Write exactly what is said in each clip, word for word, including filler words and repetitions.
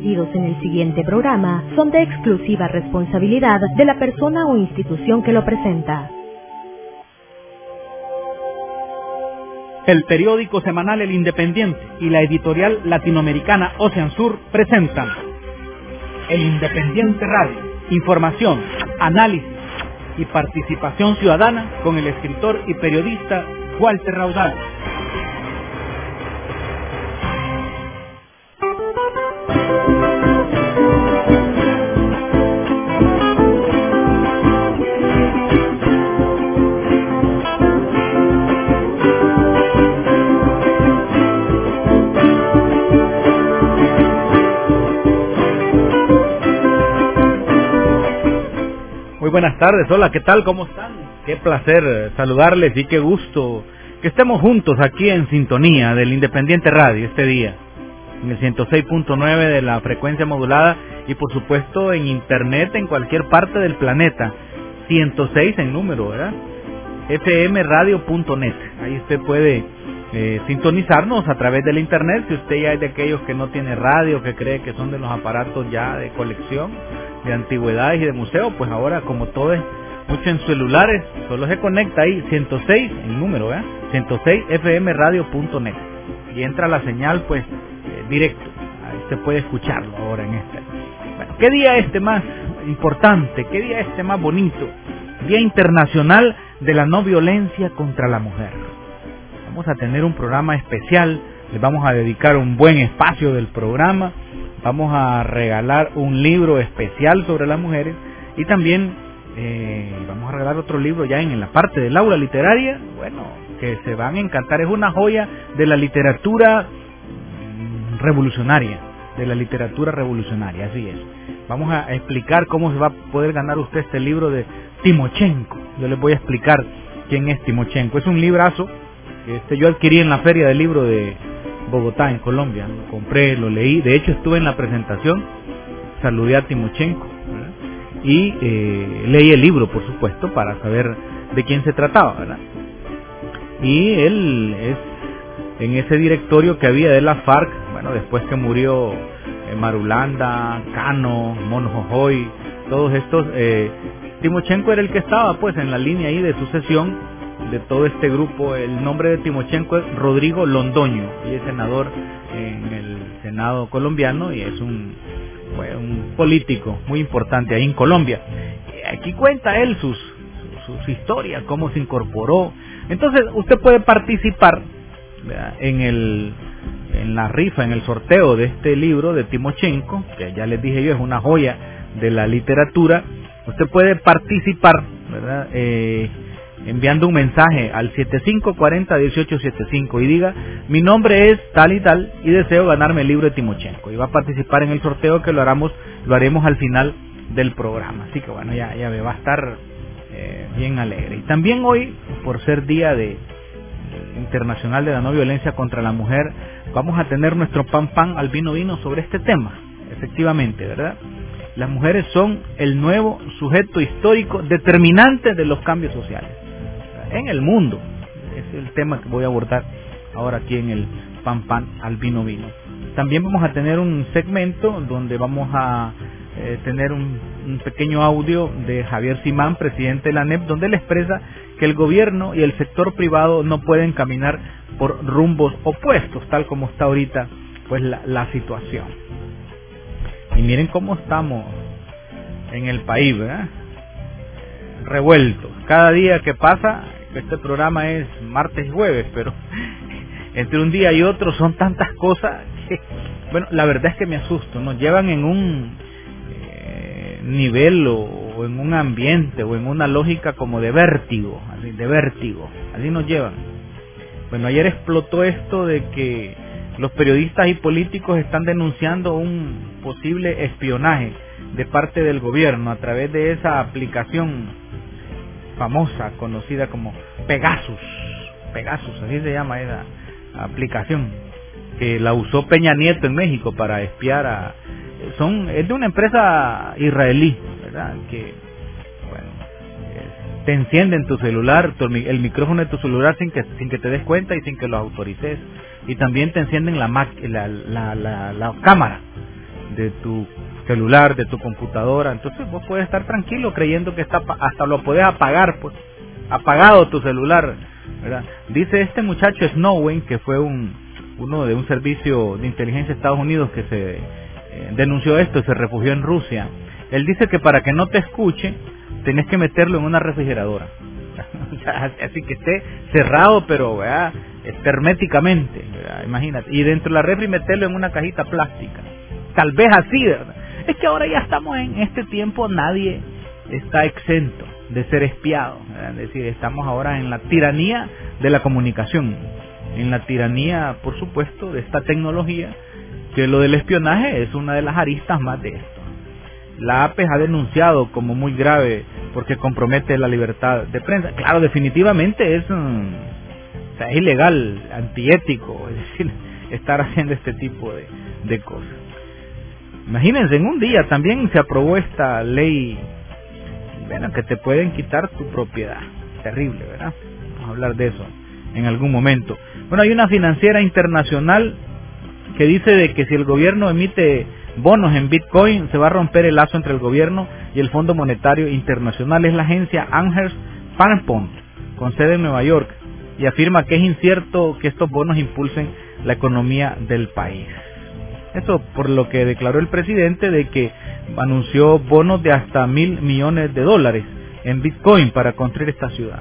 vertidos en el siguiente programa son de exclusiva responsabilidad de la persona o institución que lo presenta. El periódico semanal El Independiente y la editorial latinoamericana Ocean Sur presentan El Independiente Radio, información, análisis y participación ciudadana con el escritor y periodista Walter Raudal. Muy buenas tardes, hola, ¿qué tal? ¿Cómo están? Qué placer saludarles y qué gusto que estemos juntos aquí en sintonía del Independiente Radio este día, en el ciento seis punto nueve de la frecuencia modulada y por supuesto en internet en cualquier parte del planeta, ciento seis en número, ¿verdad? f m radio punto net, ahí usted puede eh, sintonizarnos a través del internet, si usted ya es de aquellos que no tiene radio, que cree que son de los aparatos ya de colección, de antigüedades y de museo, pues ahora como todo es mucho en celulares, solo se conecta ahí ciento seis en número, ¿eh? ciento seis f m radio punto net y entra la señal pues eh, directo, ahí usted puede escucharlo ahora en este. Bueno, ¿qué día este más importante? ¿Qué día este más bonito? Día Internacional de la No Violencia contra la Mujer. Vamos a tener un programa especial, les vamos a dedicar un buen espacio del programa. Vamos a regalar un libro especial sobre las mujeres y también eh, vamos a regalar otro libro ya en, en la parte del aula literaria, bueno, que se van a encantar. Es una joya de la literatura revolucionaria, de la literatura revolucionaria, así es. Vamos a explicar cómo se va a poder ganar usted este libro de Timochenko. Yo les voy a explicar quién es Timochenko. Es un librazo que este, yo adquirí en la feria del libro de Bogotá, en Colombia. Lo compré, lo leí, de hecho estuve en la presentación, saludé a Timochenko, ¿verdad? Y eh, leí el libro, por supuesto, para saber de quién se trataba, ¿verdad? Y él es en ese directorio que había de la FARC, bueno, después que murió eh, Marulanda, Cano, Mono Jojoy, todos estos, eh, Timochenko era el que estaba pues en la línea ahí de sucesión de todo este grupo. El nombre de Timochenko es Rodrigo Londoño y es senador en el Senado colombiano y es un, bueno, un político muy importante ahí en Colombia. Y aquí cuenta él sus, sus, sus historias, cómo se incorporó. Entonces usted puede participar, ¿verdad?, en el en la rifa, en el sorteo de este libro de Timochenko, que ya les dije yo es una joya de la literatura. Usted puede participar, ¿verdad?, eh, enviando un mensaje al siete cinco cuatro cero, uno ocho siete cinco y diga, mi nombre es tal y tal y deseo ganarme el libro de Timochenko, y va a participar en el sorteo que lo haremos, lo haremos al final del programa. Así que bueno, ya, ya ve, va a estar eh, bien alegre. Y también hoy, por ser Día de Internacional de la No Violencia contra la Mujer, vamos a tener nuestro pan pan al vino vino sobre este tema, efectivamente, ¿verdad? Las mujeres son el nuevo sujeto histórico determinante de los cambios sociales en el mundo. Es el tema que voy a abordar ahora aquí en el pan pan al vino vino. También vamos a tener un segmento donde vamos a eh, tener un, un pequeño audio de Javier Simán, presidente de la A N E P, donde él expresa que el gobierno y el sector privado no pueden caminar por rumbos opuestos, tal como está ahorita pues la, la situación. Y miren cómo estamos en el país, ¿verdad? Revueltos. Cada día que pasa, este programa es martes y jueves, pero entre un día y otro son tantas cosas que, bueno, la verdad es que me asusto. Nos llevan en un eh, nivel o, o en un ambiente o en una lógica como de vértigo, así, de vértigo, así nos llevan. Bueno, ayer explotó esto de que los periodistas y políticos están denunciando un posible espionaje de parte del gobierno a través de esa aplicación famosa, conocida como Pegasus. Pegasus, así se llama esa aplicación, que la usó Peña Nieto en México para espiar a... son Es de una empresa israelí, ¿verdad? Que, bueno, te enciende en tu celular, tu, el micrófono de tu celular sin que sin que te des cuenta y sin que lo autorices, y también te encienden la, la, la, la, la cámara de tu celular, de tu computadora. Entonces vos puedes estar tranquilo creyendo que está hasta lo puedes apagar, pues apagado tu celular, ¿verdad? Dice este muchacho Snowden, que fue un uno de un servicio de inteligencia de Estados Unidos que se eh, denunció esto y se refugió en Rusia. Él dice que para que no te escuche tenés que meterlo en una refrigeradora. Así que esté cerrado, pero ¿verdad? herméticamente, ¿verdad? Imagínate, y dentro de la refri meterlo en una cajita plástica, tal vez así, ¿verdad? Es que ahora ya estamos en este tiempo, nadie está exento de ser espiado, ¿verdad? Es decir, estamos ahora en la tiranía de la comunicación, en la tiranía, por supuesto, de esta tecnología, que lo del espionaje es una de las aristas más de esto. La A P E ha denunciado como muy grave porque compromete la libertad de prensa. Claro, definitivamente es, um, o sea, es ilegal, antiético, es decir, estar haciendo este tipo de, de cosas. Imagínense, en un día también se aprobó esta ley, bueno, que te pueden quitar tu propiedad. Terrible, ¿verdad? Vamos a hablar de eso en algún momento. Bueno, hay una financiera internacional que dice de que si el gobierno emite bonos en Bitcoin, se va a romper el lazo entre el gobierno y el Fondo Monetario Internacional. Es la agencia Angers Farmpont, con sede en Nueva York, y afirma que es incierto que estos bonos impulsen la economía del país. Eso por lo que declaró el presidente, de que anunció bonos de hasta mil millones de dólares en Bitcoin para construir esta ciudad.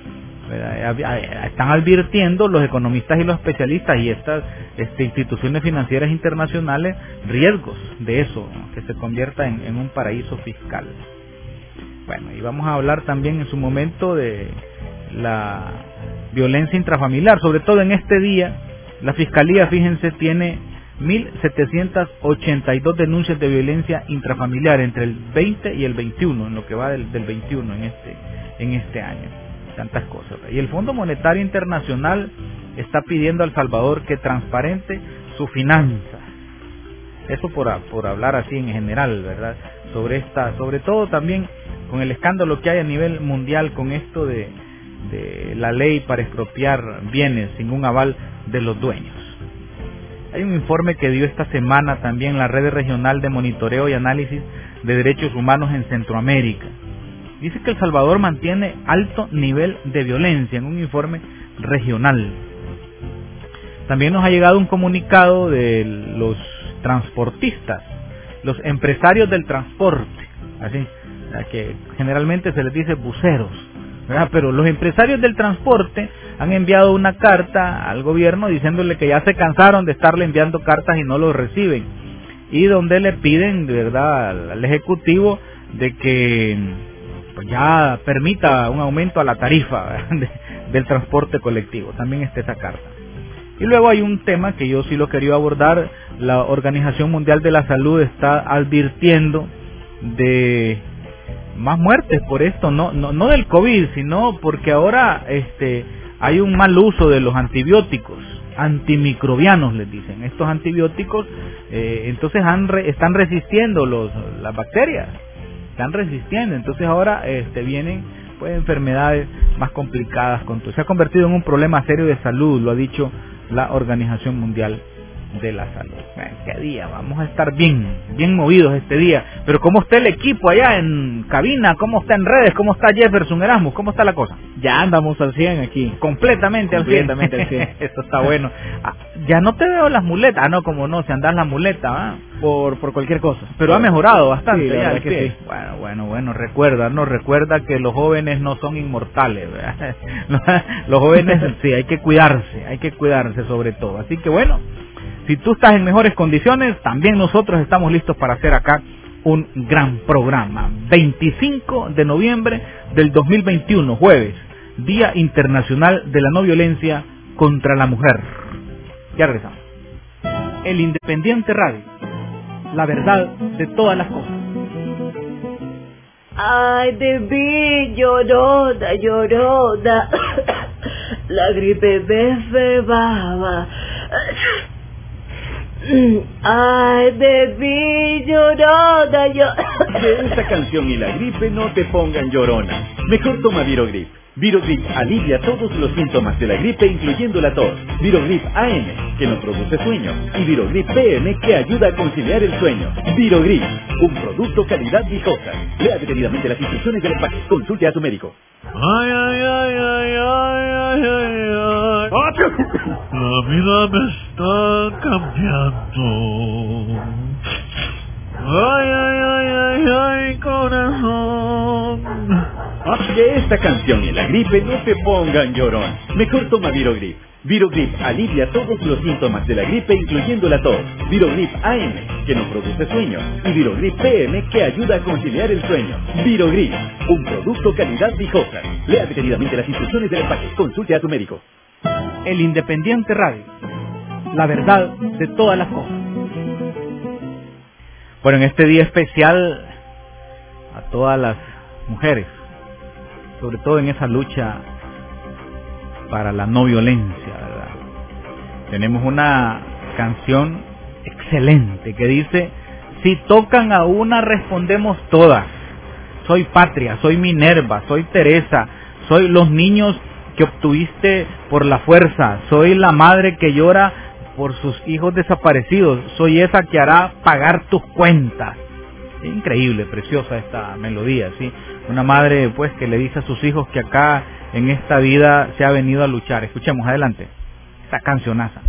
Están advirtiendo los economistas y los especialistas y estas este, instituciones financieras internacionales riesgos de eso, ¿no? Que se convierta en, en un paraíso fiscal. Bueno, y vamos a hablar también en su momento de la violencia intrafamiliar, sobre todo en este día. La Fiscalía, fíjense, tiene mil setecientas ochenta y dos denuncias de violencia intrafamiliar entre el veinte y el veintiuno, en lo que va del, del veintiuno en este, en este año. Tantas cosas. Y el Fondo Monetario Internacional está pidiendo a El Salvador que transparente su finanzas. Eso por, por hablar así en general, ¿verdad? Sobre esta, sobre todo también con el escándalo que hay a nivel mundial con esto de, de la ley para expropiar bienes sin un aval de los dueños. Hay un informe que dio esta semana también la Red Regional de Monitoreo y Análisis de Derechos Humanos en Centroamérica. Dice que El Salvador mantiene alto nivel de violencia en un informe regional. También nos ha llegado un comunicado de los transportistas, los empresarios del transporte, así, que generalmente se les dice buceros, ¿verdad? Pero los empresarios del transporte han enviado una carta al gobierno diciéndole que ya se cansaron de estarle enviando cartas y no los reciben, y donde le piden, de verdad, al, al ejecutivo de que ya permita un aumento a la tarifa de, del transporte colectivo. También está esa carta. Y luego hay un tema que yo sí lo quería abordar. La Organización Mundial de la Salud está advirtiendo de más muertes por esto, no no, no del COVID, sino porque ahora este hay un mal uso de los antibióticos, antimicrobianos les dicen. Estos antibióticos eh, entonces han re, están resistiendo los las bacterias. Están resistiendo, entonces ahora este, vienen pues enfermedades más complicadas. Con todo. Se ha convertido en un problema serio de salud, lo ha dicho la Organización Mundial de la Salud. Bueno, qué día, vamos a estar bien, bien movidos este día. Pero ¿cómo está el equipo allá en cabina? ¿Cómo está en redes? ¿Cómo está Jefferson Erasmus? ¿Cómo está la cosa? Ya andamos al cien aquí. Completamente, Completamente al cien. Eso está bueno. Ah, ya no te veo las muletas. Ah, no, como no, si andas la muleta, ¿ah? Por, por cualquier cosa. Pero ha mejorado bastante. Sí, la ya, verdad que sí. Bueno, bueno, bueno, recuerda, no recuerda que los jóvenes no son inmortales, ¿verdad? Los jóvenes, sí, hay que cuidarse, hay que cuidarse sobre todo. Así que bueno, si tú estás en mejores condiciones, también nosotros estamos listos para hacer acá un gran programa. veinticinco de noviembre del dos mil veintiuno, jueves, Día Internacional de la No Violencia contra la Mujer. Ya regresamos. El Independiente Radio, la verdad de todas las cosas. Ay, de mí, llorona, llorona, la gripe me cebaba. Ay, de mí, llorona, yo... Que esta canción y la gripe no te pongan llorona. Mejor toma Virogrip. Virogrip alivia todos los síntomas de la gripe, incluyendo la tos. Virogrip A M, que no produce sueño. Y Virogrip P M, que ayuda a conciliar el sueño. Virogrip, un producto calidad Vijosa. Lea detenidamente las instrucciones del empaque. Consulte a su médico. Ay, ay, ay, ay, ay, ay, ay, ay. La vida me está cambiando. Ay, ay, ay, ay, ay, corazón. Que esta canción y la gripe no te pongan llorón. Mejor toma Virogrip. Virogrip alivia todos los síntomas de la gripe, incluyendo la tos. Virogrip A M, que no produce sueño. Y Virogrip P M, que ayuda a conciliar el sueño. Virogrip, un producto calidad Vijosa. Lea detenidamente las instrucciones del empaque. Consulte a su médico. El Independiente Radio. La verdad de todas las cosas. Bueno, en este día especial a todas las mujeres, sobre todo en esa lucha para la no violencia, ¿verdad? Tenemos una canción excelente que dice: si tocan a una respondemos todas. Soy Patria, soy Minerva, soy Teresa, soy los niños que obtuviste por la fuerza, soy la madre que llora por sus hijos desaparecidos, soy esa que hará pagar tus cuentas. Increíble, preciosa esta melodía, ¿sí? Una madre, pues, que le dice a sus hijos que acá, en esta vida, se ha venido a luchar. Escuchemos, adelante, esta cancionaza.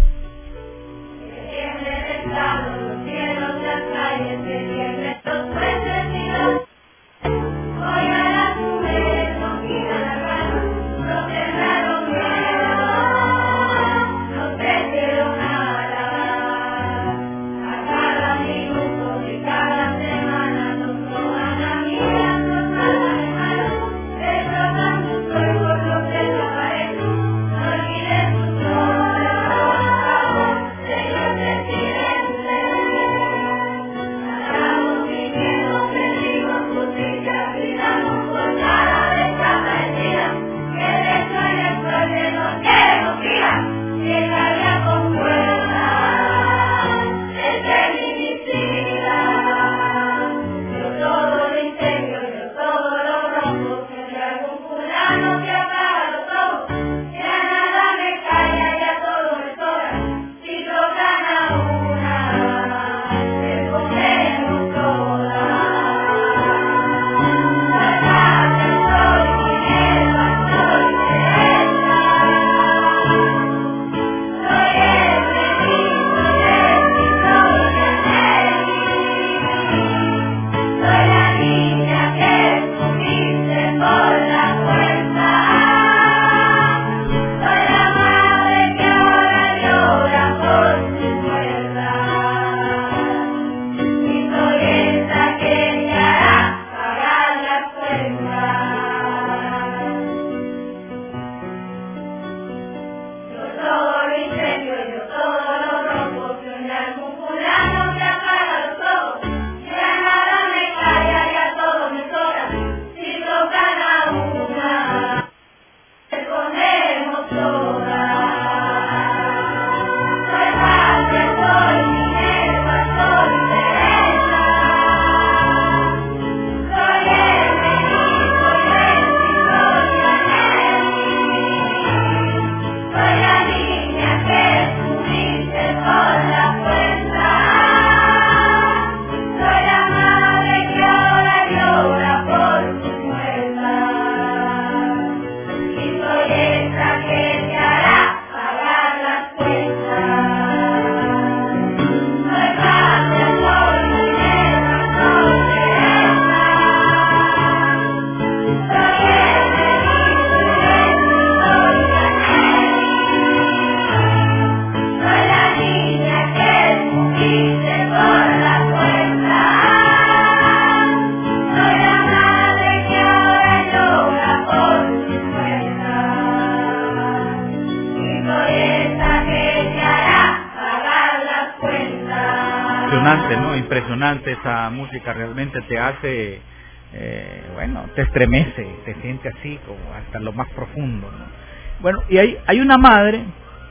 Impresionante, ¿no? Impresionante esa música, realmente te hace, eh, bueno, te estremece, te siente así como hasta lo más profundo, ¿no? Bueno, y hay, hay una madre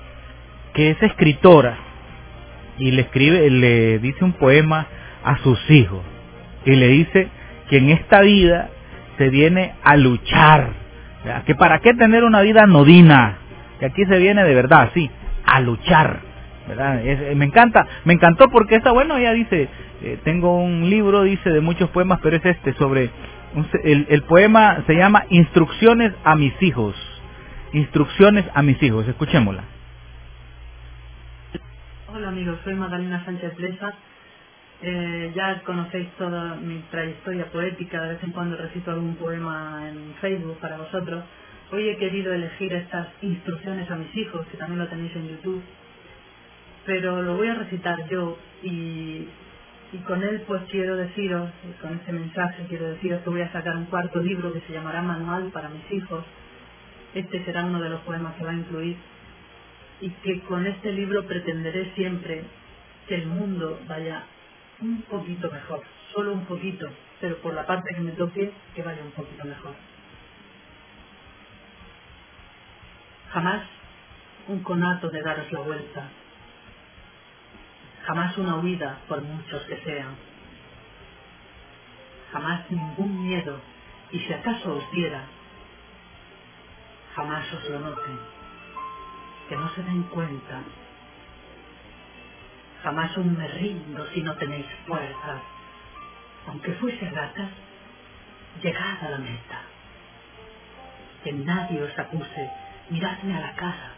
que es escritora y le escribe, le dice un poema a sus hijos y le dice que en esta vida se viene a luchar ¿verdad? Que para qué tener una vida anodina, que aquí se viene de verdad, sí, a luchar, ¿verdad? Es, me encanta, me encantó porque esta, bueno, ella dice, eh, tengo un libro, dice, de muchos poemas, pero es este, sobre, un, el, el poema se llama Instrucciones a mis hijos, Instrucciones a mis hijos, escuchémosla. Hola amigos, soy Magdalena Sánchez Blesa. Eh, ya conocéis toda mi trayectoria poética, de vez en cuando recito algún poema en Facebook para vosotros. Hoy he querido elegir estas instrucciones a mis hijos, que también lo tenéis en YouTube, pero lo voy a recitar yo y, y con él pues quiero deciros, con este mensaje quiero deciros que voy a sacar un cuarto libro que se llamará Manual para mis hijos. Este será uno de los poemas que va a incluir, y que con este libro pretenderé siempre que el mundo vaya un poquito mejor, solo un poquito, pero por la parte que me toque, que vaya un poquito mejor. Jamás un conato de daros la vuelta, jamás una huida por muchos que sean, jamás ningún miedo, y si acaso os diera, jamás os lo noten, que no se den cuenta. Jamás un me rindo si no tenéis fuerza. Aunque fuese ratas, llegad a la meta. Que nadie os acuse, miradme a la cara.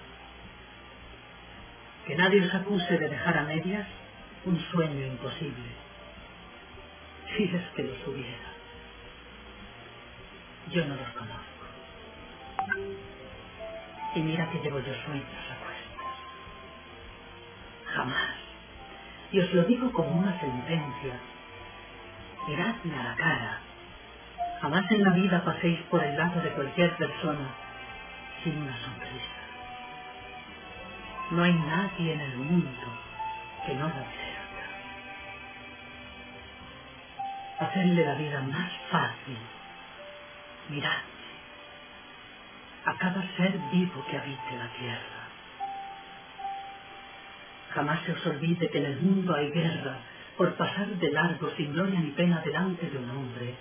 Que nadie os acuse de dejar a medias un sueño imposible. Si es que los hubiera. Yo no los conozco. Y mira que llevo yo sueños a cuestas. Jamás. Y os lo digo como una sentencia. Miradme a la cara. Jamás en la vida paséis por el lado de cualquier persona sin una sonrisa. No hay nadie en el mundo que no la merezca. Hacerle la vida más fácil. Miradme a cada ser vivo que habite la tierra. Jamás se os olvide que en el mundo hay guerra por pasar de largo sin gloria ni pena delante de un hombre.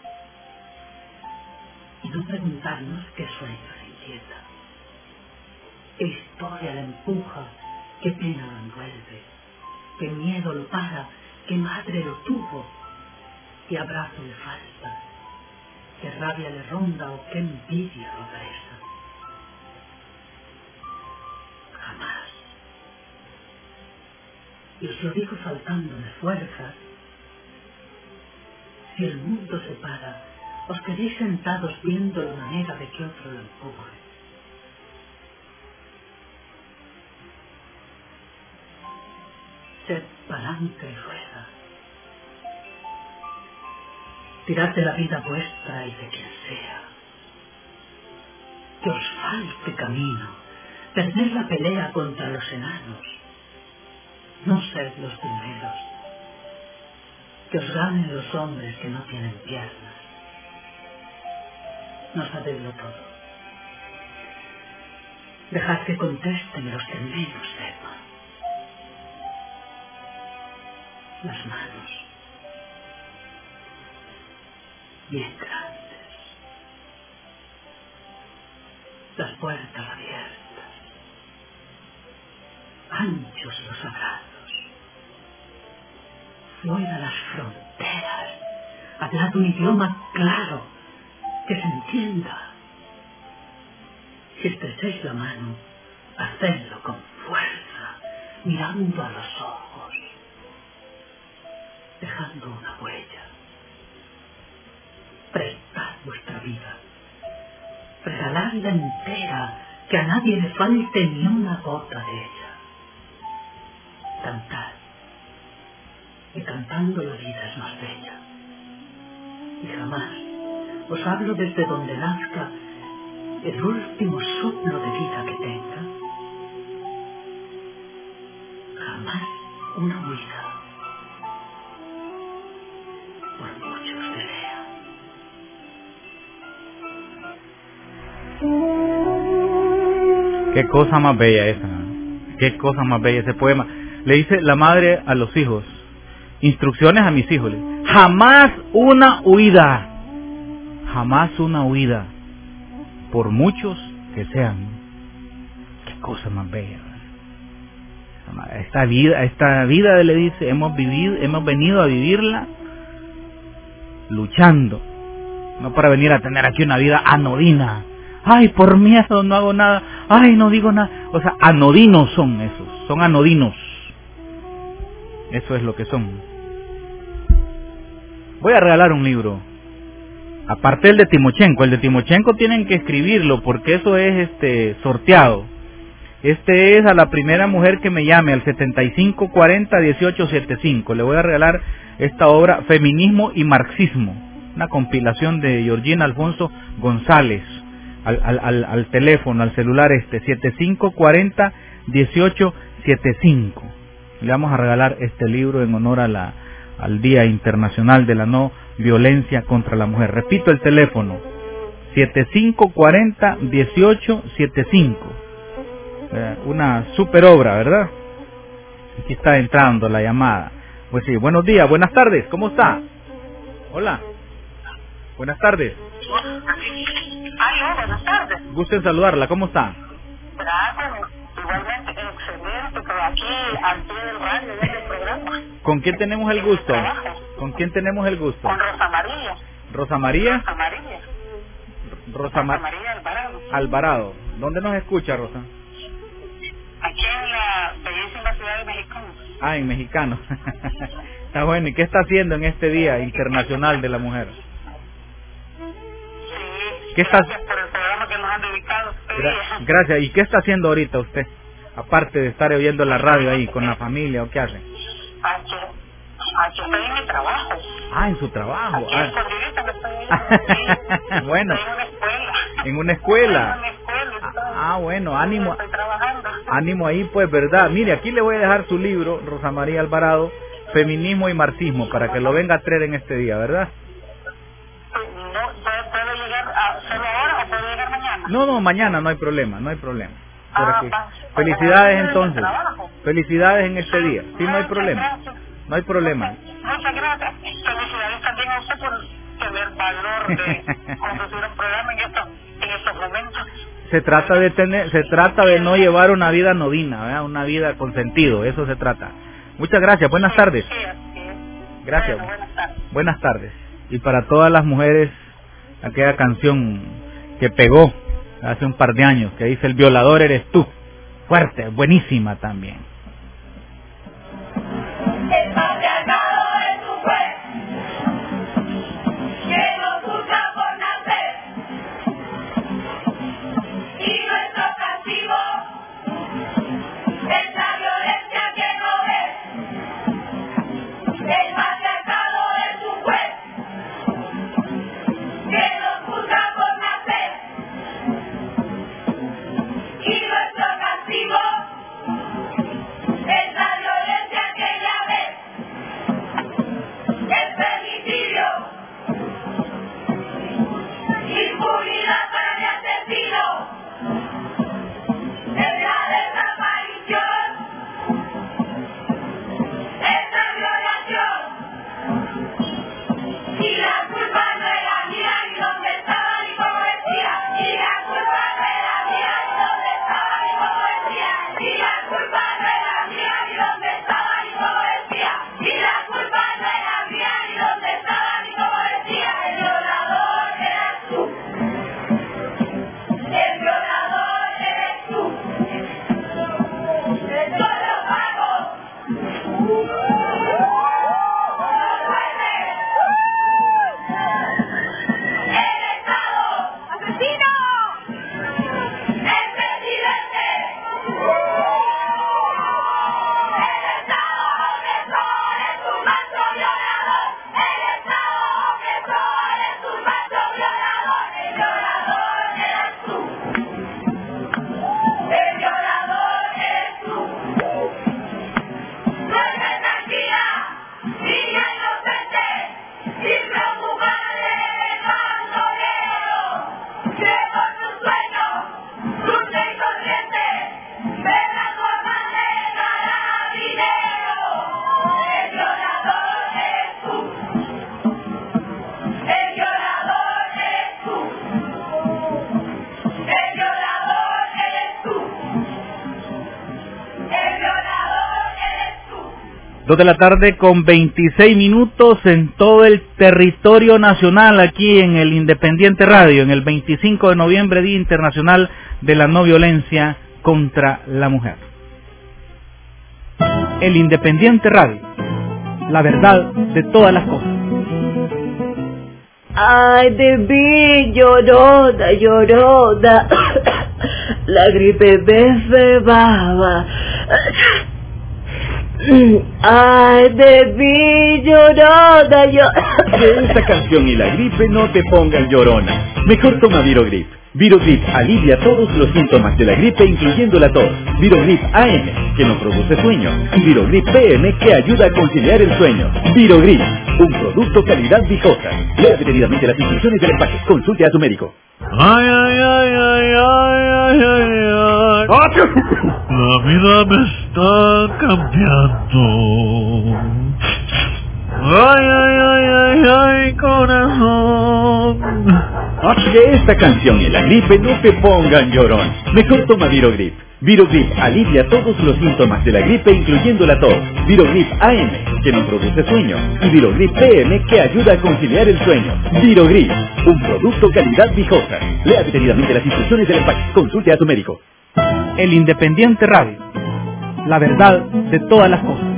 Y no preguntarnos qué sueño le inquieta, qué historia le empuja, qué pena lo envuelve, qué miedo lo para, qué madre lo tuvo, qué abrazo le falta, qué rabia le ronda o qué envidia lo apresa. Jamás. Y os lo digo faltándome fuerzas. Si el mundo se para, os quedéis sentados viendo la manera de que otro lo empuje. Sed palanca y rueda. Tirad de la vida vuestra y de quien sea. Que os falte camino, perder la pelea contra los enanos. No sed los primeros. Que os ganen los hombres que no tienen piernas. No sabedlo todo. Dejad que contesten los que menos sepan. Las manos bien grandes, las puertas abiertas, anchos los abrazos, fuera las fronteras, hablad un idioma claro, que se entienda. Si estrecháis la mano, hacedlo con fuerza, mirando a los ojos, dejando una huella. Prestad vuestra vida, regaladla entera, que a nadie le falte ni una gota de ella. Cantad, y cantando la vida es más bella. Y jamás os hablo desde donde nazca el último soplo de vida que tenga. Jamás una huida, por muchos que sean. Qué cosa más bella esa, ¿no? Qué cosa más bella ese poema. Le dice la madre a los hijos, instrucciones a mis hijos, jamás una huida, jamás una huida, por muchos que sean. Qué cosa más bella. Esta vida, esta vida le dice, hemos vivido, hemos venido a vivirla luchando, no para venir a tener aquí una vida anodina. Ay, por miedo no hago nada. Ay, no digo nada. O sea, anodinos son esos, son anodinos. Eso es lo que son. Voy a regalar un libro. Aparte el de Timochenko, el de Timochenko tienen que escribirlo porque eso es este sorteado. Este es a la primera mujer que me llame al setenta y cinco cuarenta dieciocho setenta y cinco. Le voy a regalar esta obra, Feminismo y Marxismo, una compilación de Georgina Alfonso González. Al, al, al, al teléfono, al celular este, setenta y cinco cuarenta dieciocho setenta y cinco. Le vamos a regalar este libro en honor a la, al Día Internacional de la No Violencia contra la Mujer. Repito el teléfono, setenta y cinco cuarenta dieciocho setenta y cinco. Eh, una super obra, ¿verdad? Aquí está entrando la llamada. Pues sí, buenos días, buenas tardes, ¿cómo está? Hola. Buenas tardes. Ay, buenas tardes. Gusto en saludarla, ¿cómo está? Gracias, igualmente, excelente, pero aquí al pie del radio, en el programa. ¿Con quién tenemos el gusto? ¿Con quién tenemos el gusto? Con Rosa María. ¿Rosa María? Rosa María. Rosa, Ma- Rosa María Alvarado. Alvarado. ¿Dónde nos escucha, Rosa? Aquí en la bellísima ciudad de México. Ah, en Mexicano. Está bueno. ¿Y qué está haciendo en este Día Internacional de la Mujer? Sí, ¿Qué está... gracias por el programa que nos han dedicado. Gra- Gracias. ¿Y qué está haciendo ahorita usted? Aparte de estar oyendo la radio ahí con la familia, ¿o qué hace? Aquí, aquí estoy en mi trabajo. Ah, en su trabajo. Aquí Ah. escondidita me estoy sí. Bueno. Estoy en una escuela. En una escuela. En una escuela estoy. Ah, bueno, ánimo. Estoy trabajando. Ánimo ahí, pues, ¿verdad? Mire, aquí le voy a dejar su libro, Rosa María Alvarado, Feminismo y Marxismo, para que lo venga a traer en este día, ¿verdad? No, ¿puedo, puedo llegar a, solo ahora o puedo llegar mañana? No, no, mañana no hay problema, no hay problema. Por Ah, aquí. va. Felicidades Porque entonces. trabajo. Felicidades en este día. Sí, no hay Muchas problema. gracias. No hay problema. Muchas gracias. Felicidades también a usted por tener valor de conducir un programa en estos, en estos momentos. Se trata de tener, se trata de no llevar una vida anodina, ¿verdad? Una vida con sentido, eso se trata. Muchas gracias, buenas tardes. Sí, así es. Gracias. Bueno, buenas tardes. Buenas tardes. Y para todas las mujeres, aquella canción que pegó hace un par de años, que dice el violador eres tú. Fuerte, buenísima también. El patriarcado es un juez que nos juzga por nacer, y nuestro castigo es la violencia que no ves. El patriarcado es un juez que nos juzga por nacer, y nuestro castigo Dos de la tarde con veintiséis minutos en todo el territorio nacional, aquí en el Independiente Radio, en el veinticinco de noviembre, Día Internacional de la No Violencia contra la Mujer. El Independiente Radio, la verdad de todas las cosas. Ay, de mí, llorona, llorona, la gripe me cebaba. Ay, de mí, llorona, yo... Que esta canción y la gripe no te pongan llorona. Mejor toma Virogrip. Virogrip alivia todos los síntomas de la gripe, incluyendo la tos. Virogrip A M, que no produce sueño. Y Virogrip P M, que ayuda a conciliar el sueño. Virogrip, un producto calidad Vijosa. Lea detenidamente las instrucciones del empaque. Consulte a su médico. Ay, ay, ay, ay, ay, ay, ay, ay. La vida me está cambiando. Ay, ay, ay, ay, ay, corazón. Que esta canción y la gripe no te pongan llorón. Mejor toma Virogrip. Virogrip alivia todos los síntomas de la gripe, incluyendo la tos. Virogrip A M, que no produce sueño. Y Virogrip P M, que ayuda a conciliar el sueño. Virogrip, un producto calidad Vijosa. Lea detenidamente las instrucciones del empaque. Consulte a su médico. El Independiente Radio, la verdad de todas las cosas.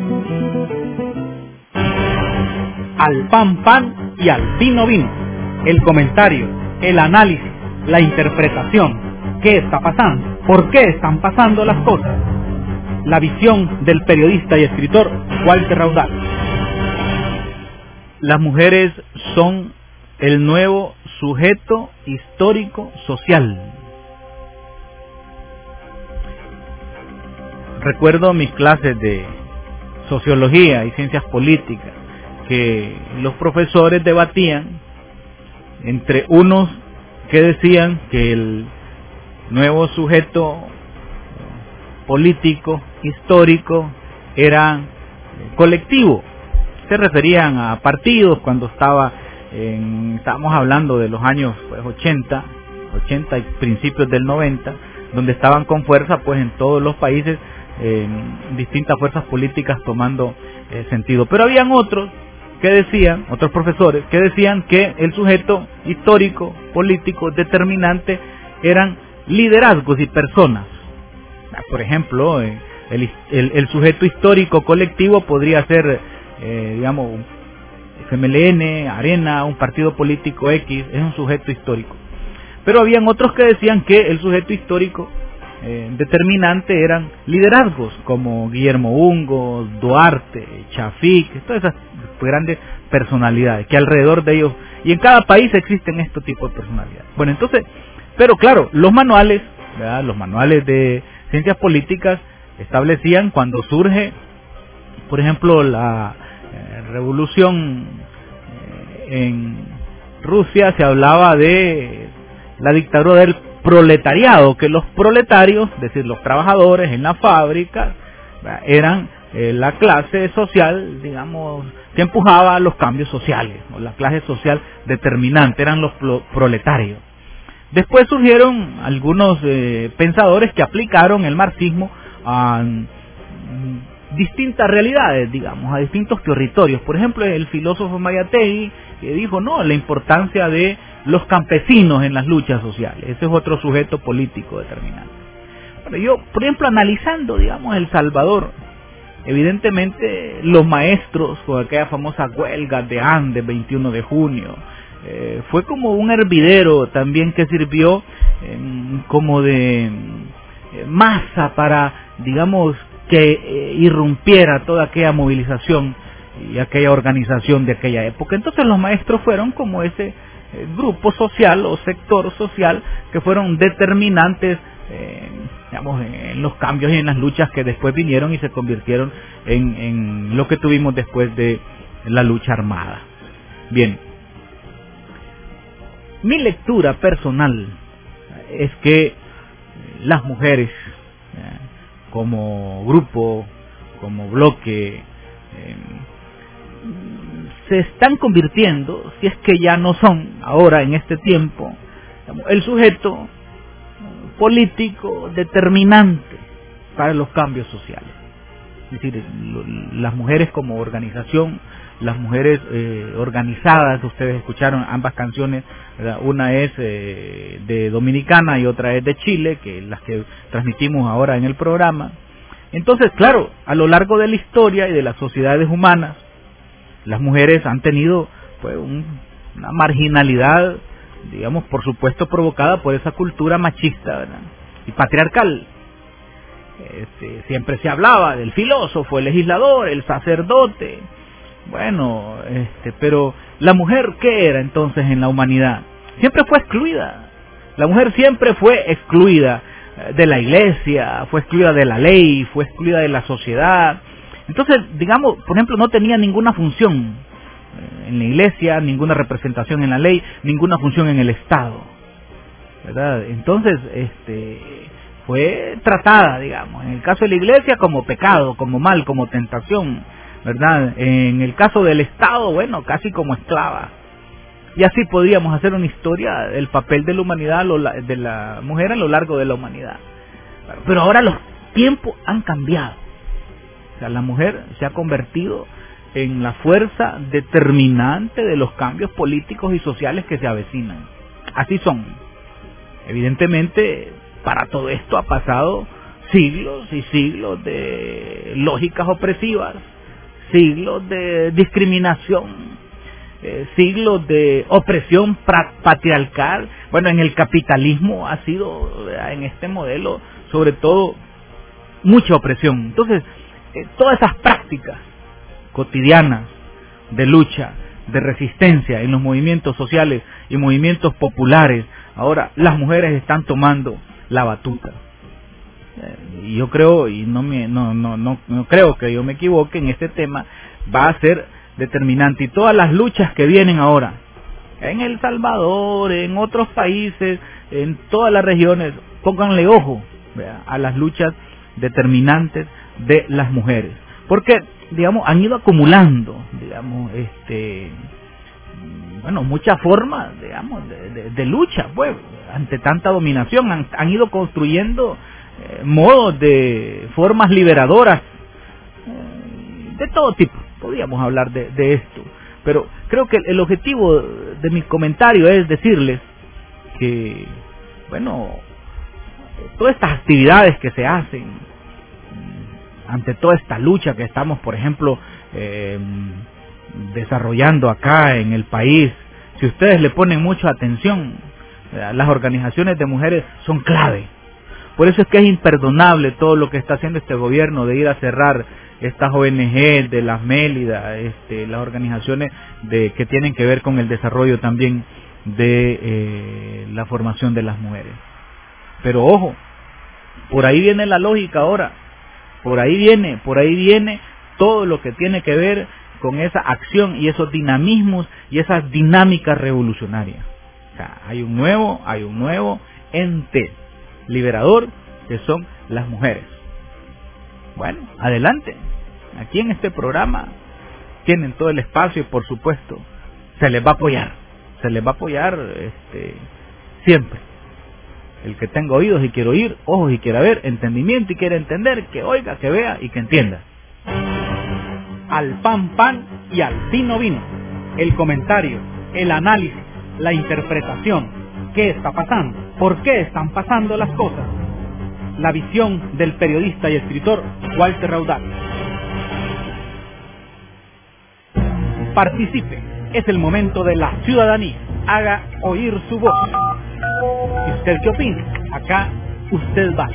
Al pan pan y al vino vino. El comentario, el análisis, la interpretación. ¿Qué está pasando? ¿Por qué están pasando las cosas? La visión del periodista y escritor Walter Raudal. Las mujeres son el nuevo sujeto histórico social. Recuerdo mis clases de sociología y ciencias políticas, que los profesores debatían entre unos que decían que el nuevo sujeto político, histórico, era colectivo. Se referían a partidos cuando estaba en, estábamos hablando de los años pues, ochenta, ochenta y principios del noventa, donde estaban con fuerza pues en todos los países eh, distintas fuerzas políticas tomando eh, sentido. Pero habían otros que decían, otros profesores, que decían que el sujeto histórico, político, determinante eran liderazgos y personas. Por ejemplo, el, el, el sujeto histórico colectivo podría ser, eh, digamos, F M L N, Arena, un partido político X, es un sujeto histórico. Pero habían otros que decían que el sujeto histórico eh, determinante eran liderazgos, como Guillermo Ungo, Duarte, Chafik, todas esas grandes personalidades, que alrededor de ellos, y en cada país existen estos tipos de personalidades. Bueno, entonces, pero claro, los manuales, ¿verdad? Los manuales de ciencias políticas establecían cuando surge, por ejemplo, la eh, revolución eh, en Rusia, se hablaba de la dictadura del proletariado, que los proletarios, es decir, los trabajadores en la fábrica, ¿verdad? Eran eh, la clase social, digamos, que empujaba los cambios sociales, ¿no? La clase social determinante, eran los proletarios. Después surgieron algunos eh, pensadores que aplicaron el marxismo a mm, distintas realidades, digamos, a distintos territorios. Por ejemplo, el filósofo Mariátegui, que dijo, no, la importancia de los campesinos en las luchas sociales. Ese es otro sujeto político determinante. Pero yo, por ejemplo, analizando, digamos, El Salvador, evidentemente los maestros, con aquella famosa huelga de Andes, veintiuno de junio, Eh, fue como un hervidero también que sirvió eh, como de eh, masa para, digamos, que eh, irrumpiera toda aquella movilización y aquella organización de aquella época. Entonces los maestros fueron como ese eh, grupo social o sector social que fueron determinantes eh, digamos, en los cambios y en las luchas que después vinieron y se convirtieron en, en lo que tuvimos después de la lucha armada. Bien. Mi lectura personal es que las mujeres, como grupo, como bloque, eh, se están convirtiendo, si es que ya no son ahora en este tiempo, el sujeto político determinante para los cambios sociales. es decir, lo, las mujeres como organización, las mujeres eh, organizadas, ustedes escucharon ambas canciones, ¿verdad? Una es eh, de Dominicana y otra es de Chile, que las que transmitimos ahora en el programa. Entonces, claro, a lo largo de la historia y de las sociedades humanas, las mujeres han tenido pues un, una marginalidad, digamos, por supuesto provocada por esa cultura machista, ¿verdad? Y patriarcal. Este, siempre se hablaba del filósofo, el legislador, el sacerdote. Bueno, este, pero la mujer, ¿qué era entonces en la humanidad? Siempre fue excluida. La mujer siempre fue excluida de la iglesia, fue excluida de la ley, fue excluida de la sociedad. Entonces, digamos, por ejemplo, no tenía ninguna función en la iglesia, ninguna representación en la ley, ninguna función en el Estado, ¿verdad? Entonces, este, fue tratada, digamos, en el caso de la iglesia como pecado, como mal, como tentación, ¿verdad? En el caso del Estado, bueno, casi como esclava. Y así podríamos hacer una historia del papel de la humanidad, de la mujer a lo largo de la humanidad. Pero ahora los tiempos han cambiado. O sea, la mujer se ha convertido en la fuerza determinante de los cambios políticos y sociales que se avecinan. Así son. Evidentemente, para todo esto ha pasado siglos y siglos de lógicas opresivas, siglos de discriminación, eh, siglos de opresión patriarcal. Bueno, en el capitalismo ha sido, en este modelo, sobre todo, mucha opresión. Entonces, eh, todas esas prácticas cotidianas de lucha, de resistencia en los movimientos sociales y movimientos populares, ahora las mujeres están tomando la batuta. Y yo creo, y no, me, no, no, no, no creo que yo me equivoque en este tema, va a ser determinante. Y todas las luchas que vienen ahora, en El Salvador, en otros países, en todas las regiones, pónganle ojo, ¿verdad?, a las luchas determinantes de las mujeres. Porque, digamos, han ido acumulando, digamos, este, bueno, muchas formas, digamos, de, de, de lucha, pues, ante tanta dominación. Han, han ido construyendo eh, modos de formas liberadoras eh, de todo tipo. Podríamos hablar de, de esto, pero creo que el objetivo de mi comentario es decirles que, bueno, todas estas actividades que se hacen ante toda esta lucha que estamos, por ejemplo, eh, desarrollando acá en el país, si ustedes le ponen mucha atención, las organizaciones de mujeres son clave. Por eso es que es imperdonable todo lo que está haciendo este gobierno de ir a cerrar estas O N G, de las Mélidas, este, las organizaciones de, que tienen que ver con el desarrollo también de eh, la formación de las mujeres. Pero ojo, por ahí viene la lógica ahora, por ahí viene, por ahí viene todo lo que tiene que ver con esa acción y esos dinamismos y esas dinámicas revolucionarias. O sea, hay un nuevo, hay un nuevo ente liberador que son las mujeres. Bueno, adelante. Aquí en este programa tienen todo el espacio y por supuesto se les va a apoyar. Se les va a apoyar este, siempre. El que tenga oídos y quiere oír, ojos y quiera ver, entendimiento y quiera entender, que oiga, que vea y que entienda. Al pan pan y al vino vino. El comentario, el análisis, la interpretación. ¿Qué está pasando? ¿Por qué están pasando las cosas? La visión del periodista y escritor Walter Raudal. Participe, es el momento de la ciudadanía. Haga oír su voz. ¿Y usted qué opina? Acá usted va.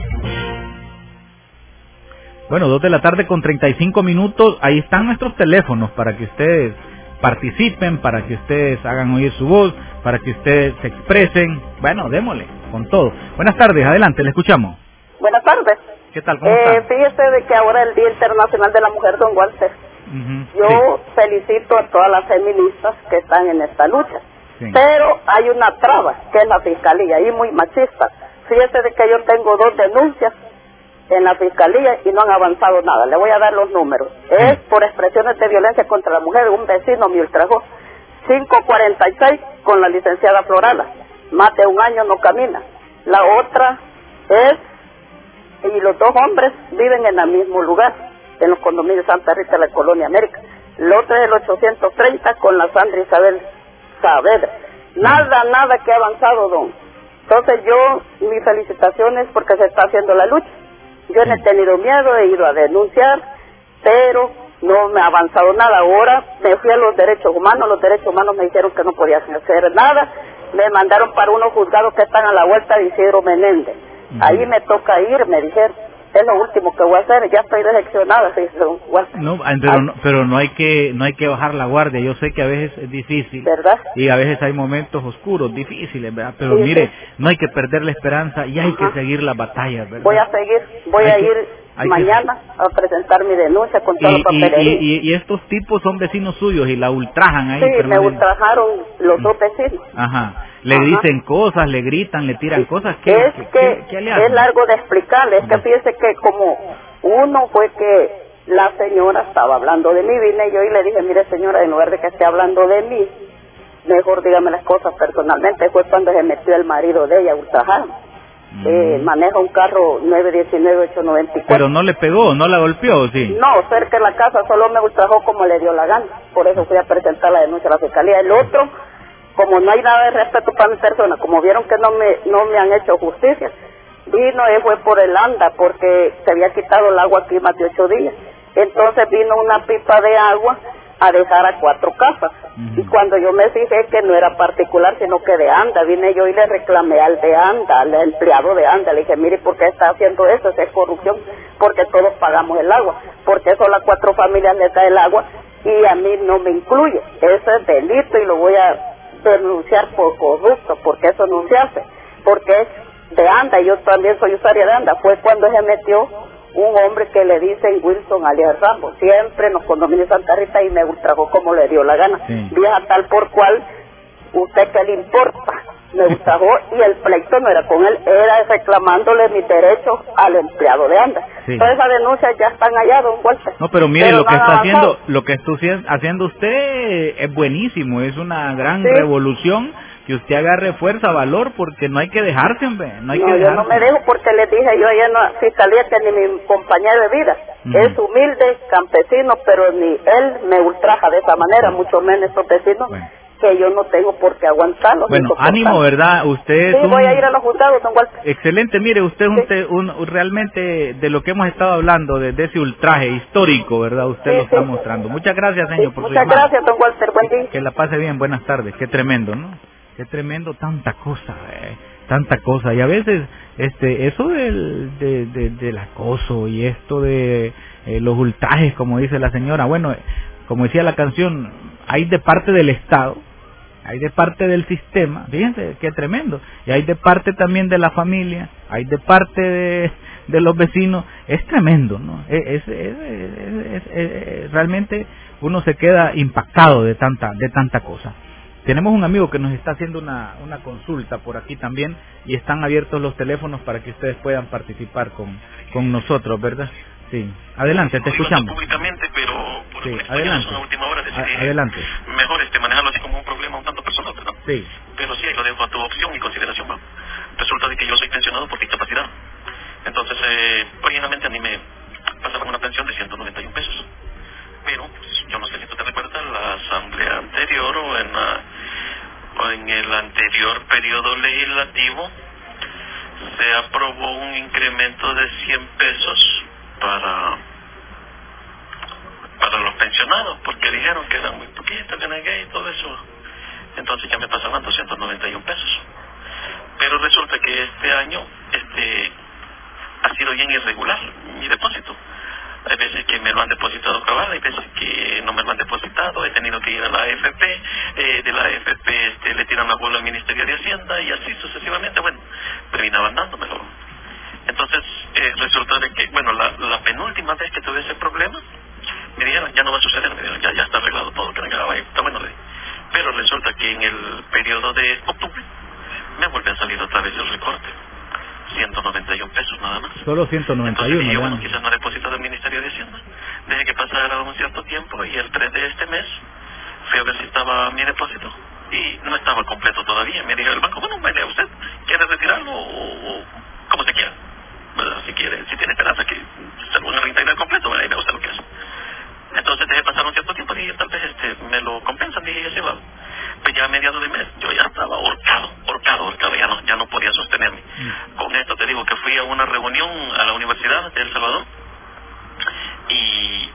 Bueno, dos de la tarde con treinta y cinco minutos. Ahí están nuestros teléfonos para que ustedes participen, para que ustedes hagan oír su voz, para que ustedes se expresen. Bueno, démosle con todo. Buenas tardes, adelante, le escuchamos. Buenas tardes. ¿Qué tal? ¿Cómo eh, está? Fíjese de que ahora es el Día Internacional de la Mujer, don Walter. Uh-huh. Yo sí. felicito a todas las feministas que están en esta lucha. Sí. Pero hay una traba, que es la fiscalía, y muy machista. Fíjese de que yo tengo dos denuncias en la fiscalía y no han avanzado nada. Le voy a dar los números. Sí. Es por expresiones de violencia contra la mujer. Un vecino me ultrajó. cinco cuarenta y seis con la licenciada Florala. Más de un año no camina. La otra es, y los dos hombres viven en el mismo lugar. en los condominios Santa Rita de la Colonia América. El otro es el ochocientos treinta con la Sandra Isabel Saavedra. Nada, nada que ha avanzado, don. Entonces yo, mis felicitaciones porque se está haciendo la lucha. Yo no he tenido miedo, he ido a denunciar, pero no me ha avanzado nada. Ahora me fui a los derechos humanos, los derechos humanos me dijeron que no podía hacer nada. Me mandaron para unos juzgados que están a la vuelta de Isidro Menéndez. Ahí me toca ir, me dijeron. Es lo último que voy a hacer, ya estoy decepcionada. No, pero no, pero no hay que no hay que bajar la guardia. Yo sé que a veces es difícil, ¿verdad? Y a veces hay momentos oscuros, difíciles, ¿verdad? Pero sí, mire, sí, no hay que perder la esperanza y hay Ajá. que seguir las batallas, ¿verdad? Voy a seguir, voy hay a que, ir mañana que... a presentar mi denuncia con toda la papelería. Y, y, y estos tipos son vecinos suyos y la ultrajan ahí. Sí, me ultrajaron los dos vecinos. Ajá. Le Ajá. dicen cosas, le gritan, le tiran cosas. ¿Qué, es qué, que qué, qué le hacen? Es largo de explicarle. Es que fíjese que como uno fue que la señora estaba hablando de mí, vine yo y le dije, mire señora, en lugar de que esté hablando de mí, mejor dígame las cosas personalmente. Fue cuando se metió el marido de ella, ultrajaron. Mm. Eh, maneja un carro nueve diecinueve ocho noventa y cuatro. Pero no le pegó, no la golpeó, ¿sí? No, cerca de la casa, solo me ultrajó como le dio la gana. Por eso fui a presentar la denuncia a la fiscalía. El otro, como no hay nada de respeto para mi persona, como vieron que no me no me han hecho justicia, vino y fue por el anda, porque se había quitado el agua aquí más de ocho días. Entonces vino una pipa de agua a dejar a cuatro casas. Uh-huh. Y cuando yo me fijé que no era particular, sino que de anda, vine yo y le reclamé al de anda, al empleado de anda. Le dije, mire, ¿por qué está haciendo eso? Esa es corrupción, porque todos pagamos el agua. Porque solo a cuatro familias les da el agua y a mí no me incluye. Eso es delito y lo voy a denunciar por corrupto, porque eso no se hace, porque es de anda, yo también soy usuaria de anda. Fue cuando se metió un hombre que le dicen Wilson alias Rambo, siempre en los condominios Santa Rita, y me ultrajó como le dio la gana, sí. Vieja tal por cual, usted qué le importa, me ultrajó y el pleito no era con él, era reclamándole mis derechos al empleado de anda. Sí. Todas esas denuncias ya están allá, don Walter. No, pero mire, pero lo que está haciendo, lo que está haciendo usted es buenísimo, es una gran sí. revolución, que usted agarre fuerza, valor, porque no hay que dejarse, hombre, no hay no, que dejarse. Yo no me dejo porque le dije yo allá en la fiscalía que ni mi compañero de vida uh-huh. es humilde, campesino, pero ni él me ultraja de esa manera, mucho menos estos vecinos. Bueno. Que yo no tengo por qué aguantarlo. Bueno, ánimo, ¿verdad? Usted es sí, un... voy a ir a los juzgados, don Walter. Excelente, mire, usted es sí. un, un, realmente de lo que hemos estado hablando, de, de ese ultraje histórico, ¿verdad? Usted sí, lo está sí. mostrando. Muchas gracias, señor, sí, por muchas su Muchas gracias, don Walter, buen día. Que, que la pase bien, buenas tardes, qué tremendo, ¿no? Qué tremendo, tanta cosa, eh, tanta cosa. Y a veces, este, eso del, de, de, del acoso y esto de eh, los ultrajes, como dice la señora, bueno, como decía la canción, hay de parte del Estado, hay de parte del sistema, fíjense qué tremendo, y hay de parte también de la familia, hay de parte de, de los vecinos, es tremendo, ¿no? Es, es, es, es, es, es, realmente uno se queda impactado de tanta, de tanta cosa. Tenemos un amigo que nos está haciendo una, una consulta por aquí también, y están abiertos los teléfonos para que ustedes puedan participar con, con nosotros, ¿verdad? Sí, adelante, te escuchamos. Públicamente, pero por sí, adelante. Una última hora decidí adelante. Mejor este manejarlo así como un problema un tanto personal, ¿verdad? Sí. Pero sí, lo dejo a tu opción y consideración, ¿no? Resulta de que yo soy pensionado por discapacidad. Entonces, eh, originalmente a mí me pasaron una pensión de ciento noventa y un pesos. Pero, pues, yo no sé si tú te recuerdas, la asamblea anterior o en, la, o en el anterior periodo legislativo se aprobó un incremento de cien pesos para para los pensionados, porque dijeron que eran muy poquitos, que eran gay y todo eso. Entonces ya me pasaban doscientos noventa y un pesos. Pero resulta que este año este ha sido bien irregular mi depósito. Hay veces que me lo han depositado cabal, hay veces que no me lo han depositado, he tenido que ir a la A F P, eh, de la A F P este, le tiran la bola al Ministerio de Hacienda y así sucesivamente, bueno, terminaban dándomelo. Entonces, eh, resulta de que, bueno, la, la penúltima vez que tuve ese problema, me dijeron, ya no va a suceder, me dijeron, ya, ya está arreglado todo, que venga, ahí, está bueno. Pero resulta que en el periodo de octubre me vuelve a salir otra vez el recorte. ciento noventa y un pesos nada más. Solo ciento noventa y uno. Entonces, yo, bueno, quizás no he depositado al Ministerio de Hacienda. Dejé que pasara un cierto tiempo y el tres de este mes fui a ver si estaba mi depósito y no estaba completo todavía. Me dijo el banco, bueno, vaya usted, ¿quiere retirarlo o, o como se quiera? ¿verdad? Si quiere, si tiene esperanza que se lo van a reintegrar completo, ¿verdad? Y me gusta lo que hace. Entonces dejé pasar un cierto tiempo y dije, tal vez este, me lo compensan, dije, y así va. Pues ya a mediados de mes yo ya estaba ahorcado, ahorcado, ahorcado, ya no, ya no podía sostenerme. Mm. Con esto te digo que fui a una reunión a la Universidad de El Salvador y, y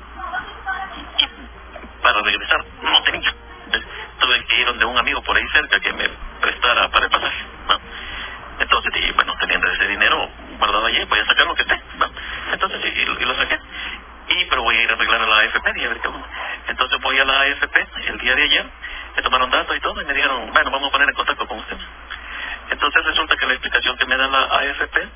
para regresar no tenía. Tuve que ir donde un amigo por ahí cerca que me prestara para el pasaje, ¿no? Entonces dije, bueno, teniendo ese dinero guardado allí, voy a sacar lo que esté, ¿no? Entonces sí, y, y lo saqué. Y pero voy a ir a arreglar a la A F P y a ver qué onda. Entonces voy a la A F P el día de ayer, me tomaron datos y todo y me dijeron, bueno, vamos a poner en contacto con usted. Entonces resulta que la explicación que me da la A F P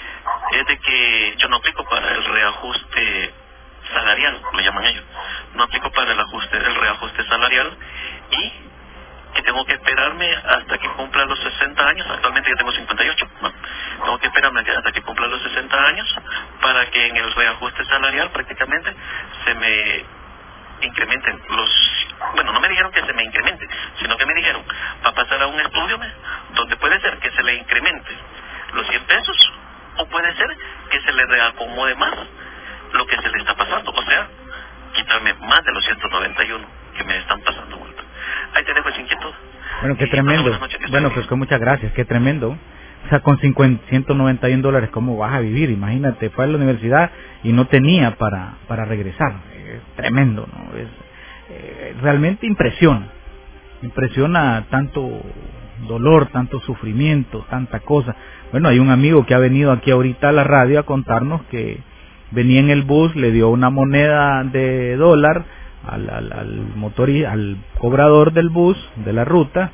es de que yo no aplico para el reajuste salarial, lo llaman ellos. No aplico para el ajuste, el reajuste salarial y que tengo que esperarme hasta que cumpla los sesenta años. Actualmente yo tengo cincuenta y ocho, ¿no? Tengo que esperarme hasta que cumpla los sesenta años para que en el reajuste salarial prácticamente se me incrementen los... Bueno, no me dijeron que se me incremente, sino que me dijeron, va a pasar a un estudio donde puede ser que se le incremente los cien pesos o puede ser que se le reacomode más lo que se le está pasando, o sea, quitarme más de los ciento noventa y uno que me están pasando. Ahí te dejo esa inquietud. Bueno, qué tremendo. Bueno, pues con muchas gracias, qué tremendo. O sea, con cincuenta, ciento noventa y uno dólares, ¿cómo vas a vivir? Imagínate, fue a la universidad y no tenía para para regresar. Es tremendo, ¿no? Es eh, realmente impresiona. Impresiona tanto dolor, tanto sufrimiento, tanta cosa. Bueno, hay un amigo que ha venido aquí ahorita a la radio a contarnos que venía en el bus, le dio una moneda de dólar al, al, al motor y al cobrador del bus, de la ruta,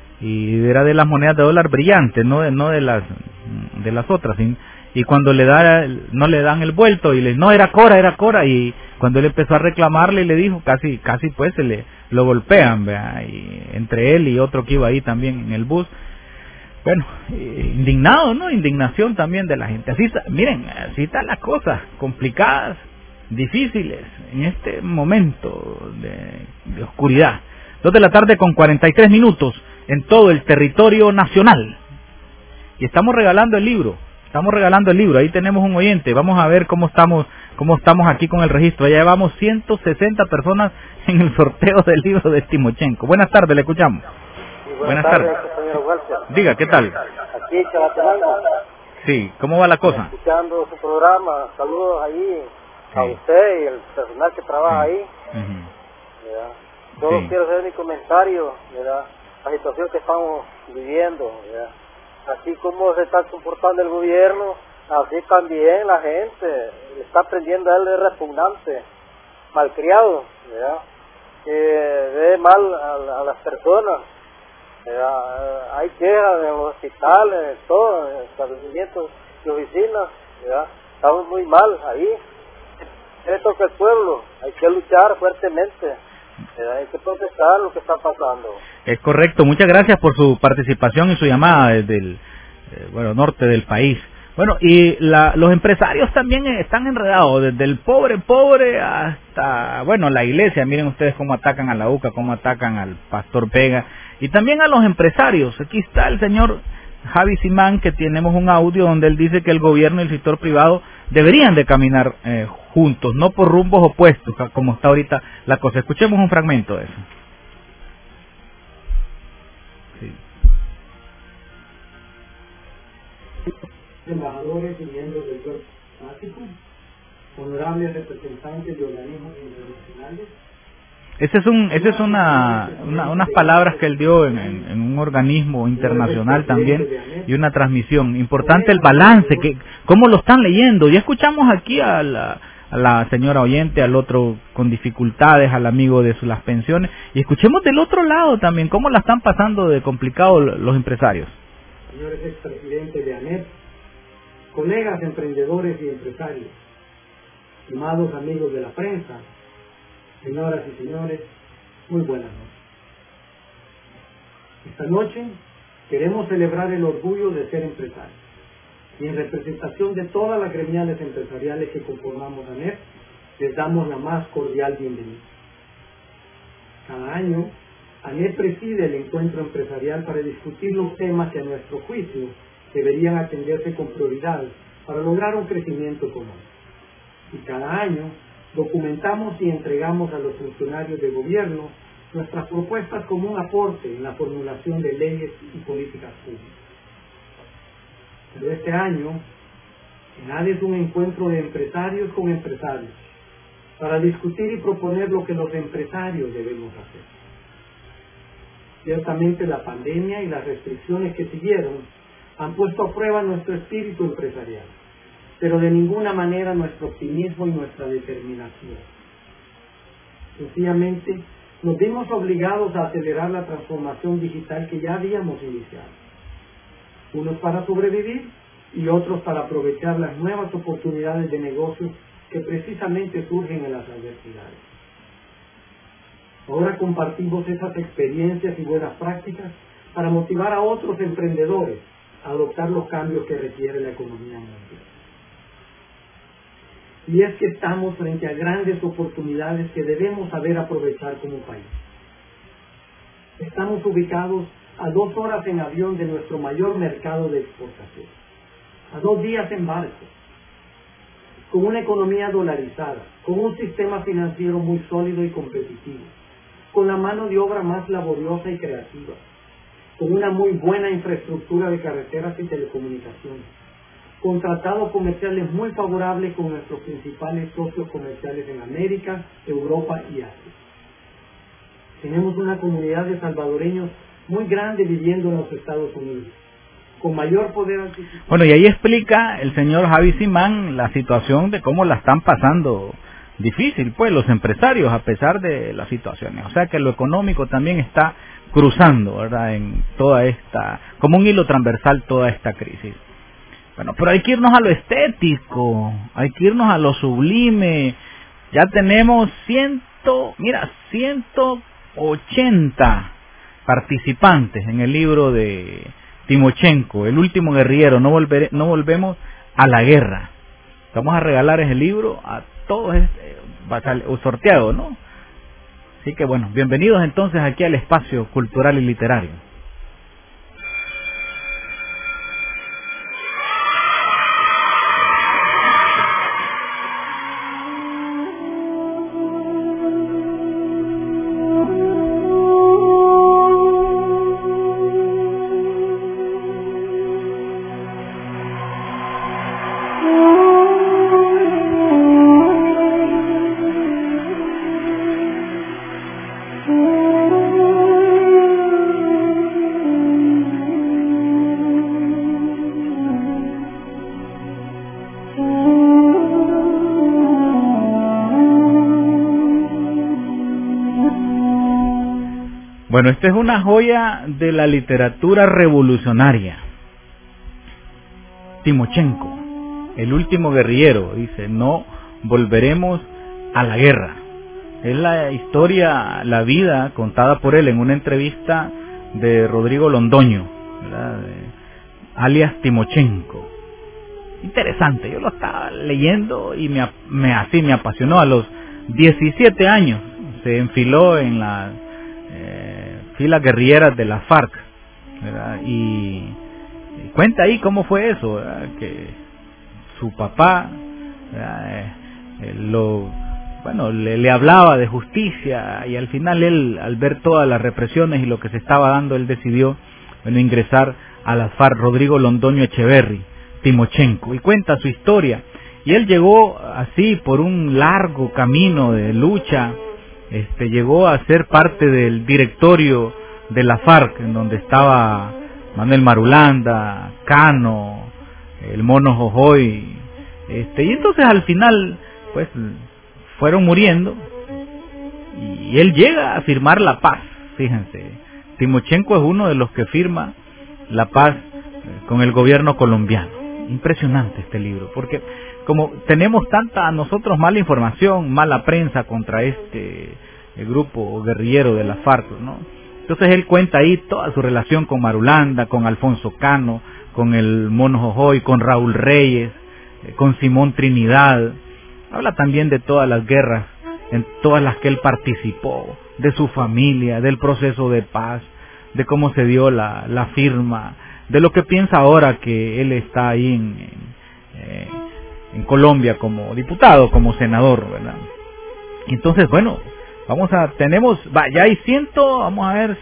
y era de las monedas de dólar brillantes, no de, no de las de las otras, y, y cuando le da no le dan el vuelto y le no era Cora, era Cora, y cuando él empezó a reclamarle le dijo, casi casi pues se le lo golpean, ¿verdad? Y entre él y otro que iba ahí también en el bus. Bueno, eh, indignado, ¿no? Indignación también de la gente. Así está, miren, así están las cosas, complicadas, difíciles, en este momento de, de oscuridad. Dos de la tarde con cuarenta y tres minutos en todo el territorio nacional. Y estamos regalando el libro, estamos regalando el libro, ahí tenemos un oyente, vamos a ver cómo estamos, cómo estamos aquí con el registro. Ya llevamos ciento sesenta personas en el sorteo del libro de Timochenko. Buenas tardes, le escuchamos. Buenas, Buenas tardes. tardes, señor Walter. Diga, ¿qué tal? Aquí, Chalatenango. Sí, ¿cómo va la cosa? Escuchando su programa. Saludos ahí a Sí. usted y el personal que trabaja Sí. ahí. Ujú. ¿Verdad? Solo Sí. quiero hacer mi comentario, ¿verdad? La situación que estamos viviendo, ¿verdad? Así como se está comportando el gobierno, así también la gente está aprendiendo a él de repugnante, malcriado, ¿verdad? Que ve mal a, a las personas. ¿Verdad? Hay quejas en los hospitales, en todo, en establecimientos y oficinas, ¿verdad? Estamos muy mal ahí. Esto que el pueblo, hay que luchar fuertemente, ¿verdad? Hay que protestar lo que está pasando. Es correcto, muchas gracias por su participación y su llamada desde el eh, bueno, norte del país. Bueno, y la, los empresarios también están enredados, desde el pobre pobre hasta, bueno, la iglesia. Miren ustedes cómo atacan a la U C A, cómo atacan al pastor Vega, y también a los empresarios. Aquí está el señor Javi Simán, que tenemos un audio donde él dice que el gobierno y el sector privado deberían de caminar eh, juntos, no por rumbos opuestos, como está ahorita la cosa. Escuchemos un fragmento de eso. Sí. Embajadores y miembros del cuerpo diplomático, honorables representantes de organismos internacionales. Ese es un, ese es una, una, unas palabras que él dio en, en, en un organismo internacional también, y una transmisión. Importante el balance, que cómo lo están leyendo. Ya escuchamos aquí a la, a la señora oyente, al otro con dificultades, al amigo de su, las pensiones, y escuchemos del otro lado también cómo la están pasando de complicado los empresarios. Señores expresidentes de ANEP, colegas emprendedores y empresarios, estimados amigos de la prensa, señoras y señores, muy buenas noches. Esta noche queremos celebrar el orgullo de ser empresarios, y en representación de todas las gremiales empresariales que conformamos ANEP, les damos la más cordial bienvenida. Cada año, ANEP preside el encuentro empresarial para discutir los temas que a nuestro juicio deberían atenderse con prioridad para lograr un crecimiento económico. Y cada año documentamos y entregamos a los funcionarios de gobierno nuestras propuestas como un aporte en la formulación de leyes y políticas públicas. Pero este año, ENADE es un encuentro de empresarios con empresarios para discutir y proponer lo que los empresarios debemos hacer. Ciertamente la pandemia y las restricciones que siguieron han puesto a prueba nuestro espíritu empresarial, pero de ninguna manera nuestro optimismo y nuestra determinación. Sencillamente, nos vimos obligados a acelerar la transformación digital que ya habíamos iniciado, unos para sobrevivir y otros para aprovechar las nuevas oportunidades de negocio que precisamente surgen en las adversidades. Ahora compartimos esas experiencias y buenas prácticas para motivar a otros emprendedores a adoptar los cambios que requiere la economía mundial. Y es que estamos frente a grandes oportunidades que debemos saber aprovechar como país. Estamos ubicados a dos horas en avión de nuestro mayor mercado de exportación, a dos días en barco, con una economía dolarizada, con un sistema financiero muy sólido y competitivo, con la mano de obra más laboriosa y creativa, con una muy buena infraestructura de carreteras y telecomunicaciones, con tratados comerciales muy favorables con nuestros principales socios comerciales en América, Europa y Asia. Tenemos una comunidad de salvadoreños muy grande viviendo en los Estados Unidos, con mayor poder adquisitivo. Bueno, y ahí explica el señor Javi Simán la situación de cómo la están pasando difícil, pues, los empresarios, a pesar de las situaciones. O sea que lo económico también está cruzando, ¿verdad?, en toda esta, como un hilo transversal, toda esta crisis. Bueno, pero hay que irnos a lo estético, hay que irnos a lo sublime. Ya tenemos ciento, mira, ciento ochenta participantes en el libro de Timochenko, El último guerrillero, no, volveré, no volvemos a la guerra. Vamos a regalar ese libro a todos, va a salir sorteado, ¿no? Así que bueno, bienvenidos entonces aquí al espacio cultural y literario. Bueno, esta es una joya de la literatura revolucionaria. Timochenko, el último guerrillero, dice, no volveremos a la guerra. Es la historia, la vida contada por él en una entrevista de Rodrigo Londoño, ¿verdad?, alias Timochenko. Interesante, yo lo estaba leyendo y me, me así me apasionó. A los diecisiete años se enfiló en la eh, filas guerrilleras de la FARC, ¿verdad? Y, y cuenta ahí cómo fue eso, ¿verdad?, que su papá, ¿verdad?, eh, lo bueno le, le hablaba de justicia, y al final él, al ver todas las represiones y lo que se estaba dando, él decidió, bueno, ingresar a la FARC. Rodrigo Londoño Echeverry, Timochenko, y cuenta su historia. Y él llegó así por un largo camino de lucha. Este, llegó a ser parte del directorio de la FARC, en donde estaba Manuel Marulanda, Cano, el Mono Jojoy, este, y entonces al final pues fueron muriendo y él llega a firmar la paz. Fíjense, Timochenko es uno de los que firma la paz con el gobierno colombiano. Impresionante este libro, porque como tenemos tanta nosotros mala información, mala prensa contra este el grupo guerrillero de la FARC, ¿no? Entonces él cuenta ahí toda su relación con Marulanda, con Alfonso Cano, con el Mono Jojoy, con Raúl Reyes, eh, con Simón Trinidad. Habla también de todas las guerras en todas las que él participó, de su familia, del proceso de paz, de cómo se dio la, la firma, de lo que piensa ahora que él está ahí en, eh, en Colombia como diputado, como senador, ¿verdad? Entonces, bueno, vamos a, tenemos, va, ya hay ciento, vamos a ver,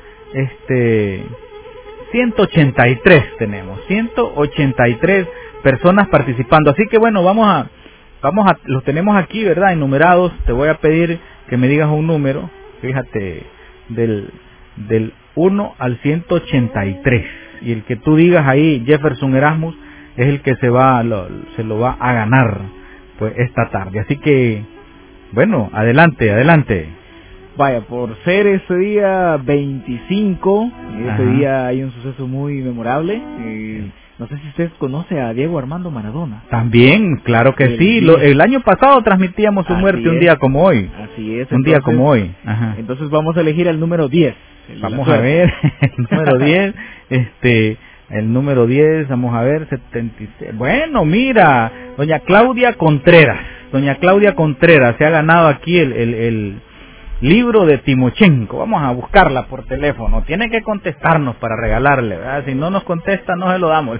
este, ciento ochenta y tres tenemos, ciento ochenta y tres personas participando, así que bueno, vamos a, vamos a, los tenemos aquí, ¿verdad? Enumerados, te voy a pedir que me digas un número, fíjate, del, del uno al ciento ochenta y tres, y el que tú digas ahí, Jefferson Erasmus, es el que se va, lo, se lo va a ganar, pues, esta tarde, así que, bueno, adelante, adelante. Vaya, por ser ese día veinticinco, ese Ajá. día hay un suceso muy memorable. Eh, no sé si usted conoce a Diego Armando Maradona. También, claro que El sí. día- Lo, el año pasado transmitíamos su Así muerte un es. día como hoy. Así es. Un día entonces- como hoy. Ajá. Entonces vamos a elegir el número diez. el de la Vamos a suerte. ver, el número diez, este, el número diez, vamos a ver, setenta y seis. Bueno, mira, doña Claudia Contreras. Doña Claudia Contreras se ha ganado aquí el, el, el libro de Timochenko. Vamos a buscarla por teléfono. Tiene que contestarnos para regalarle, ¿verdad? Si no nos contesta, no se lo damos.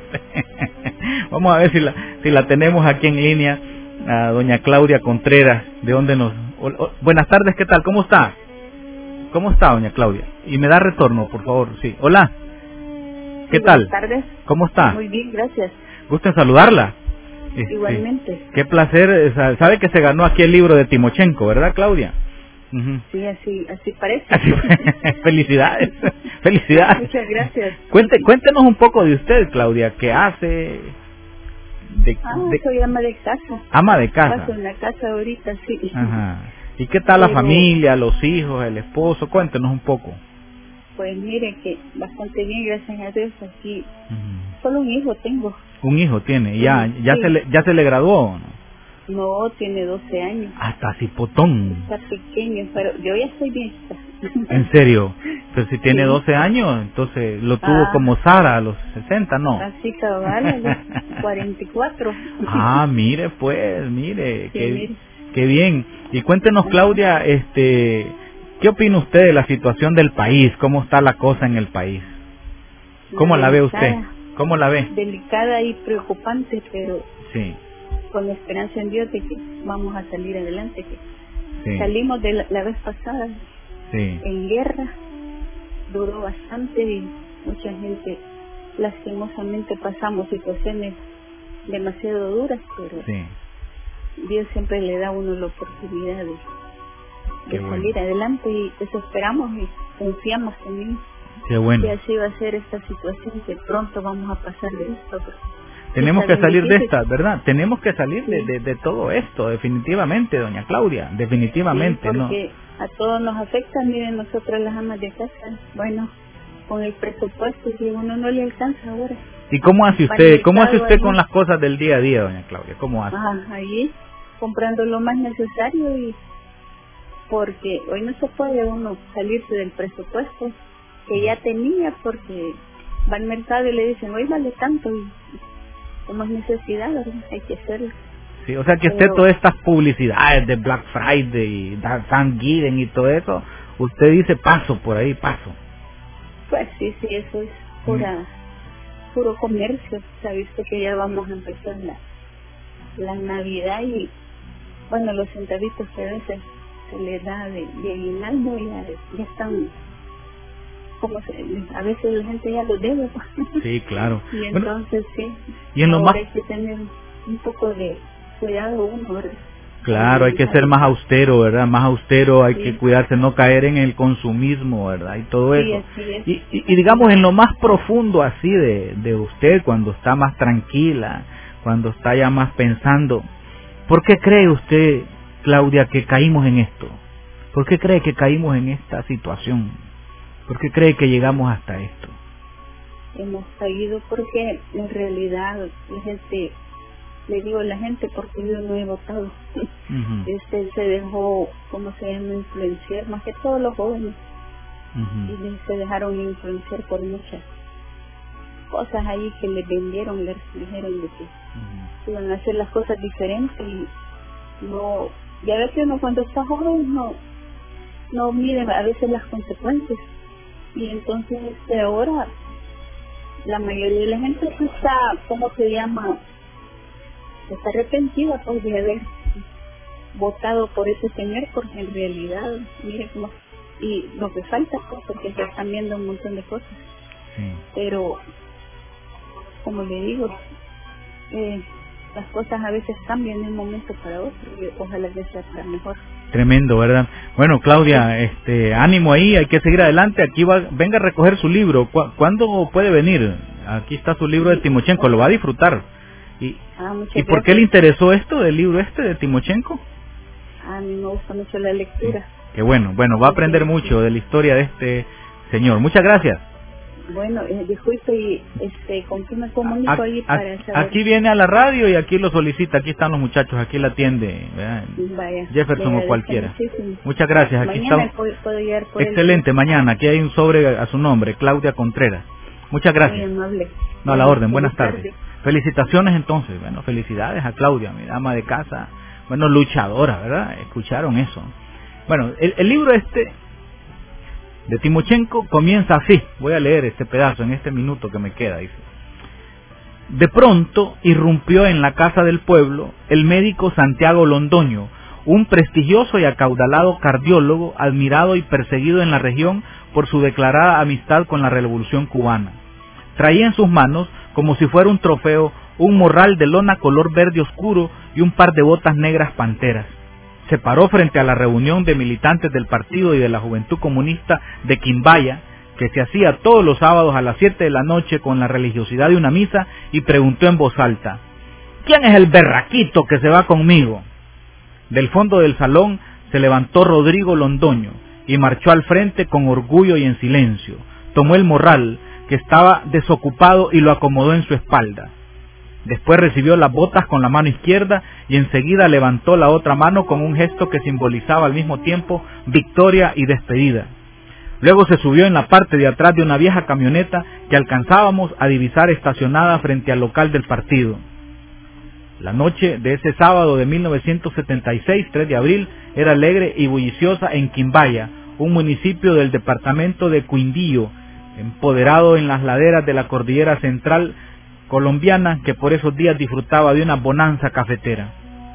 Vamos a ver si la, si la tenemos aquí en línea, a doña Claudia Contreras. ¿De dónde nos...? o- o- buenas tardes, ¿qué tal? ¿Cómo está? ¿Cómo está, doña Claudia? Y me da retorno, por favor. Sí. Hola. ¿Qué Sí, tal? Buenas tardes. ¿Cómo está? Muy bien, gracias. Gusto en saludarla. Este, Igualmente. Qué placer. eh, sa- Sabe que se ganó aquí el libro de Timochenko, ¿verdad, Claudia? Ujú. Sí, así, así parece. Así fue. Felicidades. Felicidades. Muchas gracias. Cuente, cuéntenos un poco de usted, Claudia. ¿Qué hace? De, Ah, de- soy ama de casa. ama de casa. Paso en la casa ahorita, sí. Ajá. ¿Y qué tal la Pero- familia, los hijos, el esposo? Cuéntenos un poco. Pues mire que bastante bien, gracias a Dios. Aquí solo un hijo tengo. Un hijo tiene. ¿Ya, Sí, ya, sí. se, le, ya se le graduó o no? No, tiene doce años. Hasta cipotón. Está pequeño, pero yo ya estoy vieja. En serio. Pero si tiene Sí. doce años, entonces lo tuvo Ah. como Sara a los sesenta, ¿no? Así cabal, a los cuarenta y cuatro. Ah, mire pues, mire, Sí, qué, mire. qué bien. Y cuéntenos, Claudia, este, ¿qué opina usted de la situación del país? ¿Cómo está la cosa en el país? ¿Cómo la ve usted? Delicada. ¿Cómo la ve? Delicada y preocupante, pero Sí, con la esperanza en Dios de que vamos a salir adelante. Que sí, salimos de la, la vez pasada sí, en guerra, duró bastante y mucha gente, lastimosamente pasamos situaciones demasiado duras, pero sí. Dios siempre le da a uno la oportunidad de, Qué de bueno. salir adelante y eso esperamos y confiamos también Qué bueno. que así va a ser esta situación, que pronto vamos a pasar de esto. Tenemos Está que bien salir de difícil. esta, ¿verdad? Tenemos que salir de, de, de todo esto, definitivamente, doña Claudia, definitivamente, Sí, ¿no? porque a todos nos afecta, miren, nosotras las amas de casa, bueno, con el presupuesto, si uno no le alcanza ahora. ¿Y cómo hace Va usted, al cómo hace mercado usted ahí. con las cosas del día a día, doña Claudia? ¿Cómo hace? Ah, ahí, comprando lo más necesario y porque hoy no se puede uno salirse del presupuesto que ya tenía porque va al mercado y le dicen, hoy vale tanto y como es necesidad, ¿verdad? Hay que hacerlo. Sí, o sea que usted Pero- todas estas publicidades de Black Friday y Thanksgiving y todo eso, usted dice paso por ahí, paso. Pues sí, sí, eso es pura, puro comercio. Se ha visto que ya vamos a empezar la, la Navidad y, bueno, los centavitos que a veces se les da de, de aguinaldo ya, ya están, como se, a veces la gente ya los debe. pues. Sí, claro. Y Bueno, entonces sí, y en lo ahora más- hay que tener un poco de cuidado uno, ¿verdad? claro, hay que ser más austero, ¿verdad? Más austero, hay Sí. que cuidarse, no caer en el consumismo, ¿verdad? Y todo Sí, eso. así es. Y, y, y digamos en lo más profundo así de, de usted, cuando está más tranquila, cuando está ya más pensando, ¿por qué cree usted, Claudia, que caímos en esto? ¿Por qué cree que caímos en esta situación? ¿Por qué cree que llegamos hasta esto? Hemos caído porque en realidad la gente, le digo la gente porque yo no he votado, Ujú, este se dejó, ¿cómo se llama?, influenciar, más que todos los jóvenes, ujú. y de- se dejaron influenciar por muchas cosas ahí que les vendieron, les dijeron de que iban a hacer las cosas diferentes y no, y a veces uno cuando está joven no, no mide a veces las consecuencias y entonces este ahora la mayoría de la gente está, ¿cómo se llama?, está arrepentida pues de haber votado por ese señor, porque en realidad, mire cómo, y lo que falta, pues, porque se están viendo un montón de cosas. Sí. Pero, como le digo, eh, las cosas a veces cambian de un momento para otro, y ojalá que sea para mejor. Tremendo, ¿verdad? Bueno, Claudia, este, ánimo ahí, hay que seguir adelante. Aquí va, venga a recoger su libro. ¿Cu ¿Cuándo puede venir? Aquí está su libro de Timochenko, lo va a disfrutar. ¿Y, ah, ¿y por qué le interesó esto del libro este de Timochenko? A mí me gusta mucho la lectura. Sí. Qué bueno, bueno, va a aprender mucho de la historia de este señor. Muchas gracias. Bueno, eh, disculpe, y este, ¿con qué me comunico a, ahí a, para saber? Aquí viene a la radio y aquí lo solicita, aquí están los muchachos, aquí la atiende, ¿verdad? Vaya, Jefferson o cualquiera. Muchísimo. Muchas gracias. Aquí mañana está. Puedo, puedo llegar por Excelente, el... mañana, aquí hay un sobre a su nombre, Claudia Contreras. Muchas gracias. Muy amable. No, a la orden, buenas tardes. tardes. Felicitaciones entonces, bueno, felicidades a Claudia, mi dama de casa, bueno, luchadora, ¿verdad? Escucharon eso. Bueno, el, el libro este de Timochenko comienza así, voy a leer este pedazo en este minuto que me queda, dice. De pronto irrumpió en la casa del pueblo el médico Santiago Londoño, un prestigioso y acaudalado cardiólogo admirado y perseguido en la región por su declarada amistad con la Revolución cubana. Traía en sus manos, como si fuera un trofeo, un morral de lona color verde oscuro y un par de botas negras panteras. Se paró frente a la reunión de militantes del partido y de la Juventud Comunista de Quimbaya, que se hacía todos los sábados a las siete de la noche con la religiosidad de una misa, y preguntó en voz alta: ¿quién es el berraquito que se va conmigo? Del fondo del salón se levantó Rodrigo Londoño y marchó al frente con orgullo y en silencio. Tomó el morral, que estaba desocupado, y lo acomodó en su espalda. Después recibió las botas con la mano izquierda y enseguida levantó la otra mano con un gesto que simbolizaba al mismo tiempo victoria y despedida. Luego se subió en la parte de atrás de una vieja camioneta que alcanzábamos a divisar estacionada frente al local del partido. La noche de ese sábado de mil novecientos setenta y seis, tres de abril, era alegre y bulliciosa en Quimbaya, un municipio del departamento de Quindío, empoderado en las laderas de la cordillera central colombiana, que por esos días disfrutaba de una bonanza cafetera.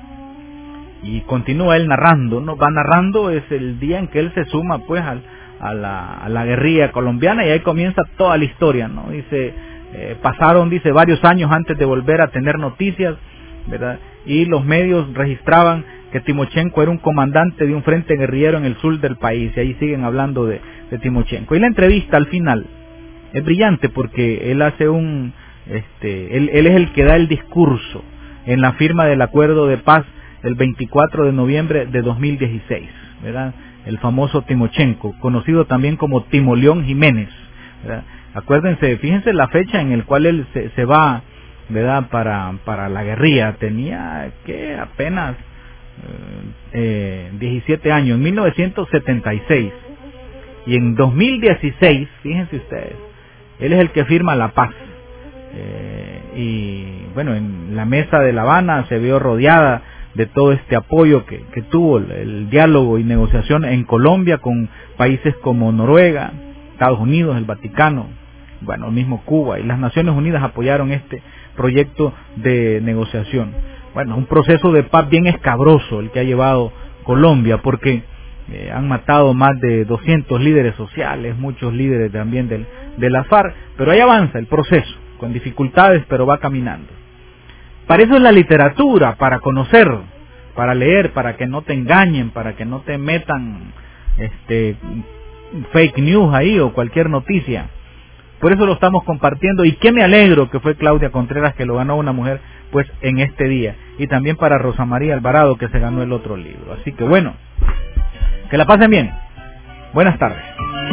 Y continúa él narrando, ¿no? Va narrando, es el día en que él se suma pues al, a, la, a la guerrilla colombiana, y ahí comienza toda la historia, ¿no? Dice, eh, pasaron, dice, varios años antes de volver a tener noticias, ¿verdad? Y los medios registraban que Timochenko era un comandante de un frente guerrillero en el sur del país, y ahí siguen hablando de, de Timochenko. Y la entrevista al final es brillante porque él hace un... Este, él, él es el que da el discurso en la firma del acuerdo de paz el veinticuatro de noviembre de dos mil dieciséis, ¿verdad? El famoso Timochenko, conocido también como Timoleón Jiménez, ¿verdad? Acuérdense, fíjense la fecha en la cual él se, se va, ¿verdad? Para, para la guerrilla, tenía que apenas eh, diecisiete años, en mil novecientos setenta y seis, y en dos mil dieciséis, fíjense ustedes, él es el que firma la paz. Eh, y bueno, en la mesa de La Habana se vio rodeada de todo este apoyo que, que tuvo el, el diálogo y negociación en Colombia con países como Noruega, Estados Unidos, el Vaticano, bueno, el mismo Cuba, y las Naciones Unidas apoyaron este proyecto de negociación. Bueno, un proceso de paz bien escabroso el que ha llevado Colombia, porque eh, han matado más de doscientos líderes sociales, muchos líderes también del, de la FARC, pero ahí avanza el proceso, con dificultades, pero va caminando. Para eso es la literatura, para conocer, para leer, para que no te engañen, para que no te metan este fake news ahí o cualquier noticia. Por eso lo estamos compartiendo, y que me alegro que fue Claudia Contreras que lo ganó una mujer pues en este día, y también para Rosa María Alvarado que se ganó el otro libro. Así que bueno, que la pasen bien. Buenas tardes.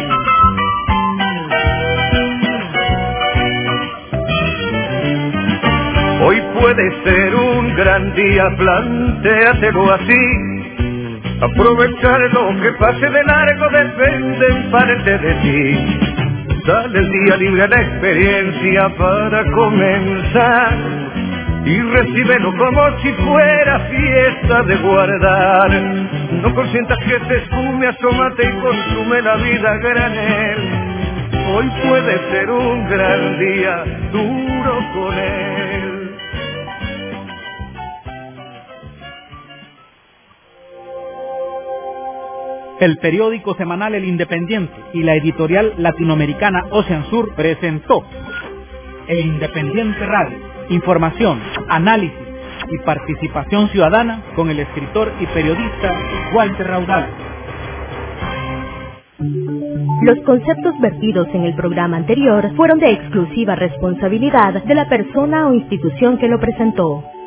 Hoy puede ser un gran día, plantéatelo así. Aprovechar lo que pase de largo depende en parte de ti. Dale el día libre a la experiencia para comenzar, y recíbelo como si fuera fiesta de guardar. No consientas que te esfume, asómate y consume la vida a granel. Hoy puede ser un gran día, duro con él. El periódico semanal El Independiente y la editorial latinoamericana Ocean Sur presentó El Independiente Radio. Información, análisis y participación ciudadana con el escritor y periodista Walter Raudal. Los conceptos vertidos en el programa anterior fueron de exclusiva responsabilidad de la persona o institución que lo presentó.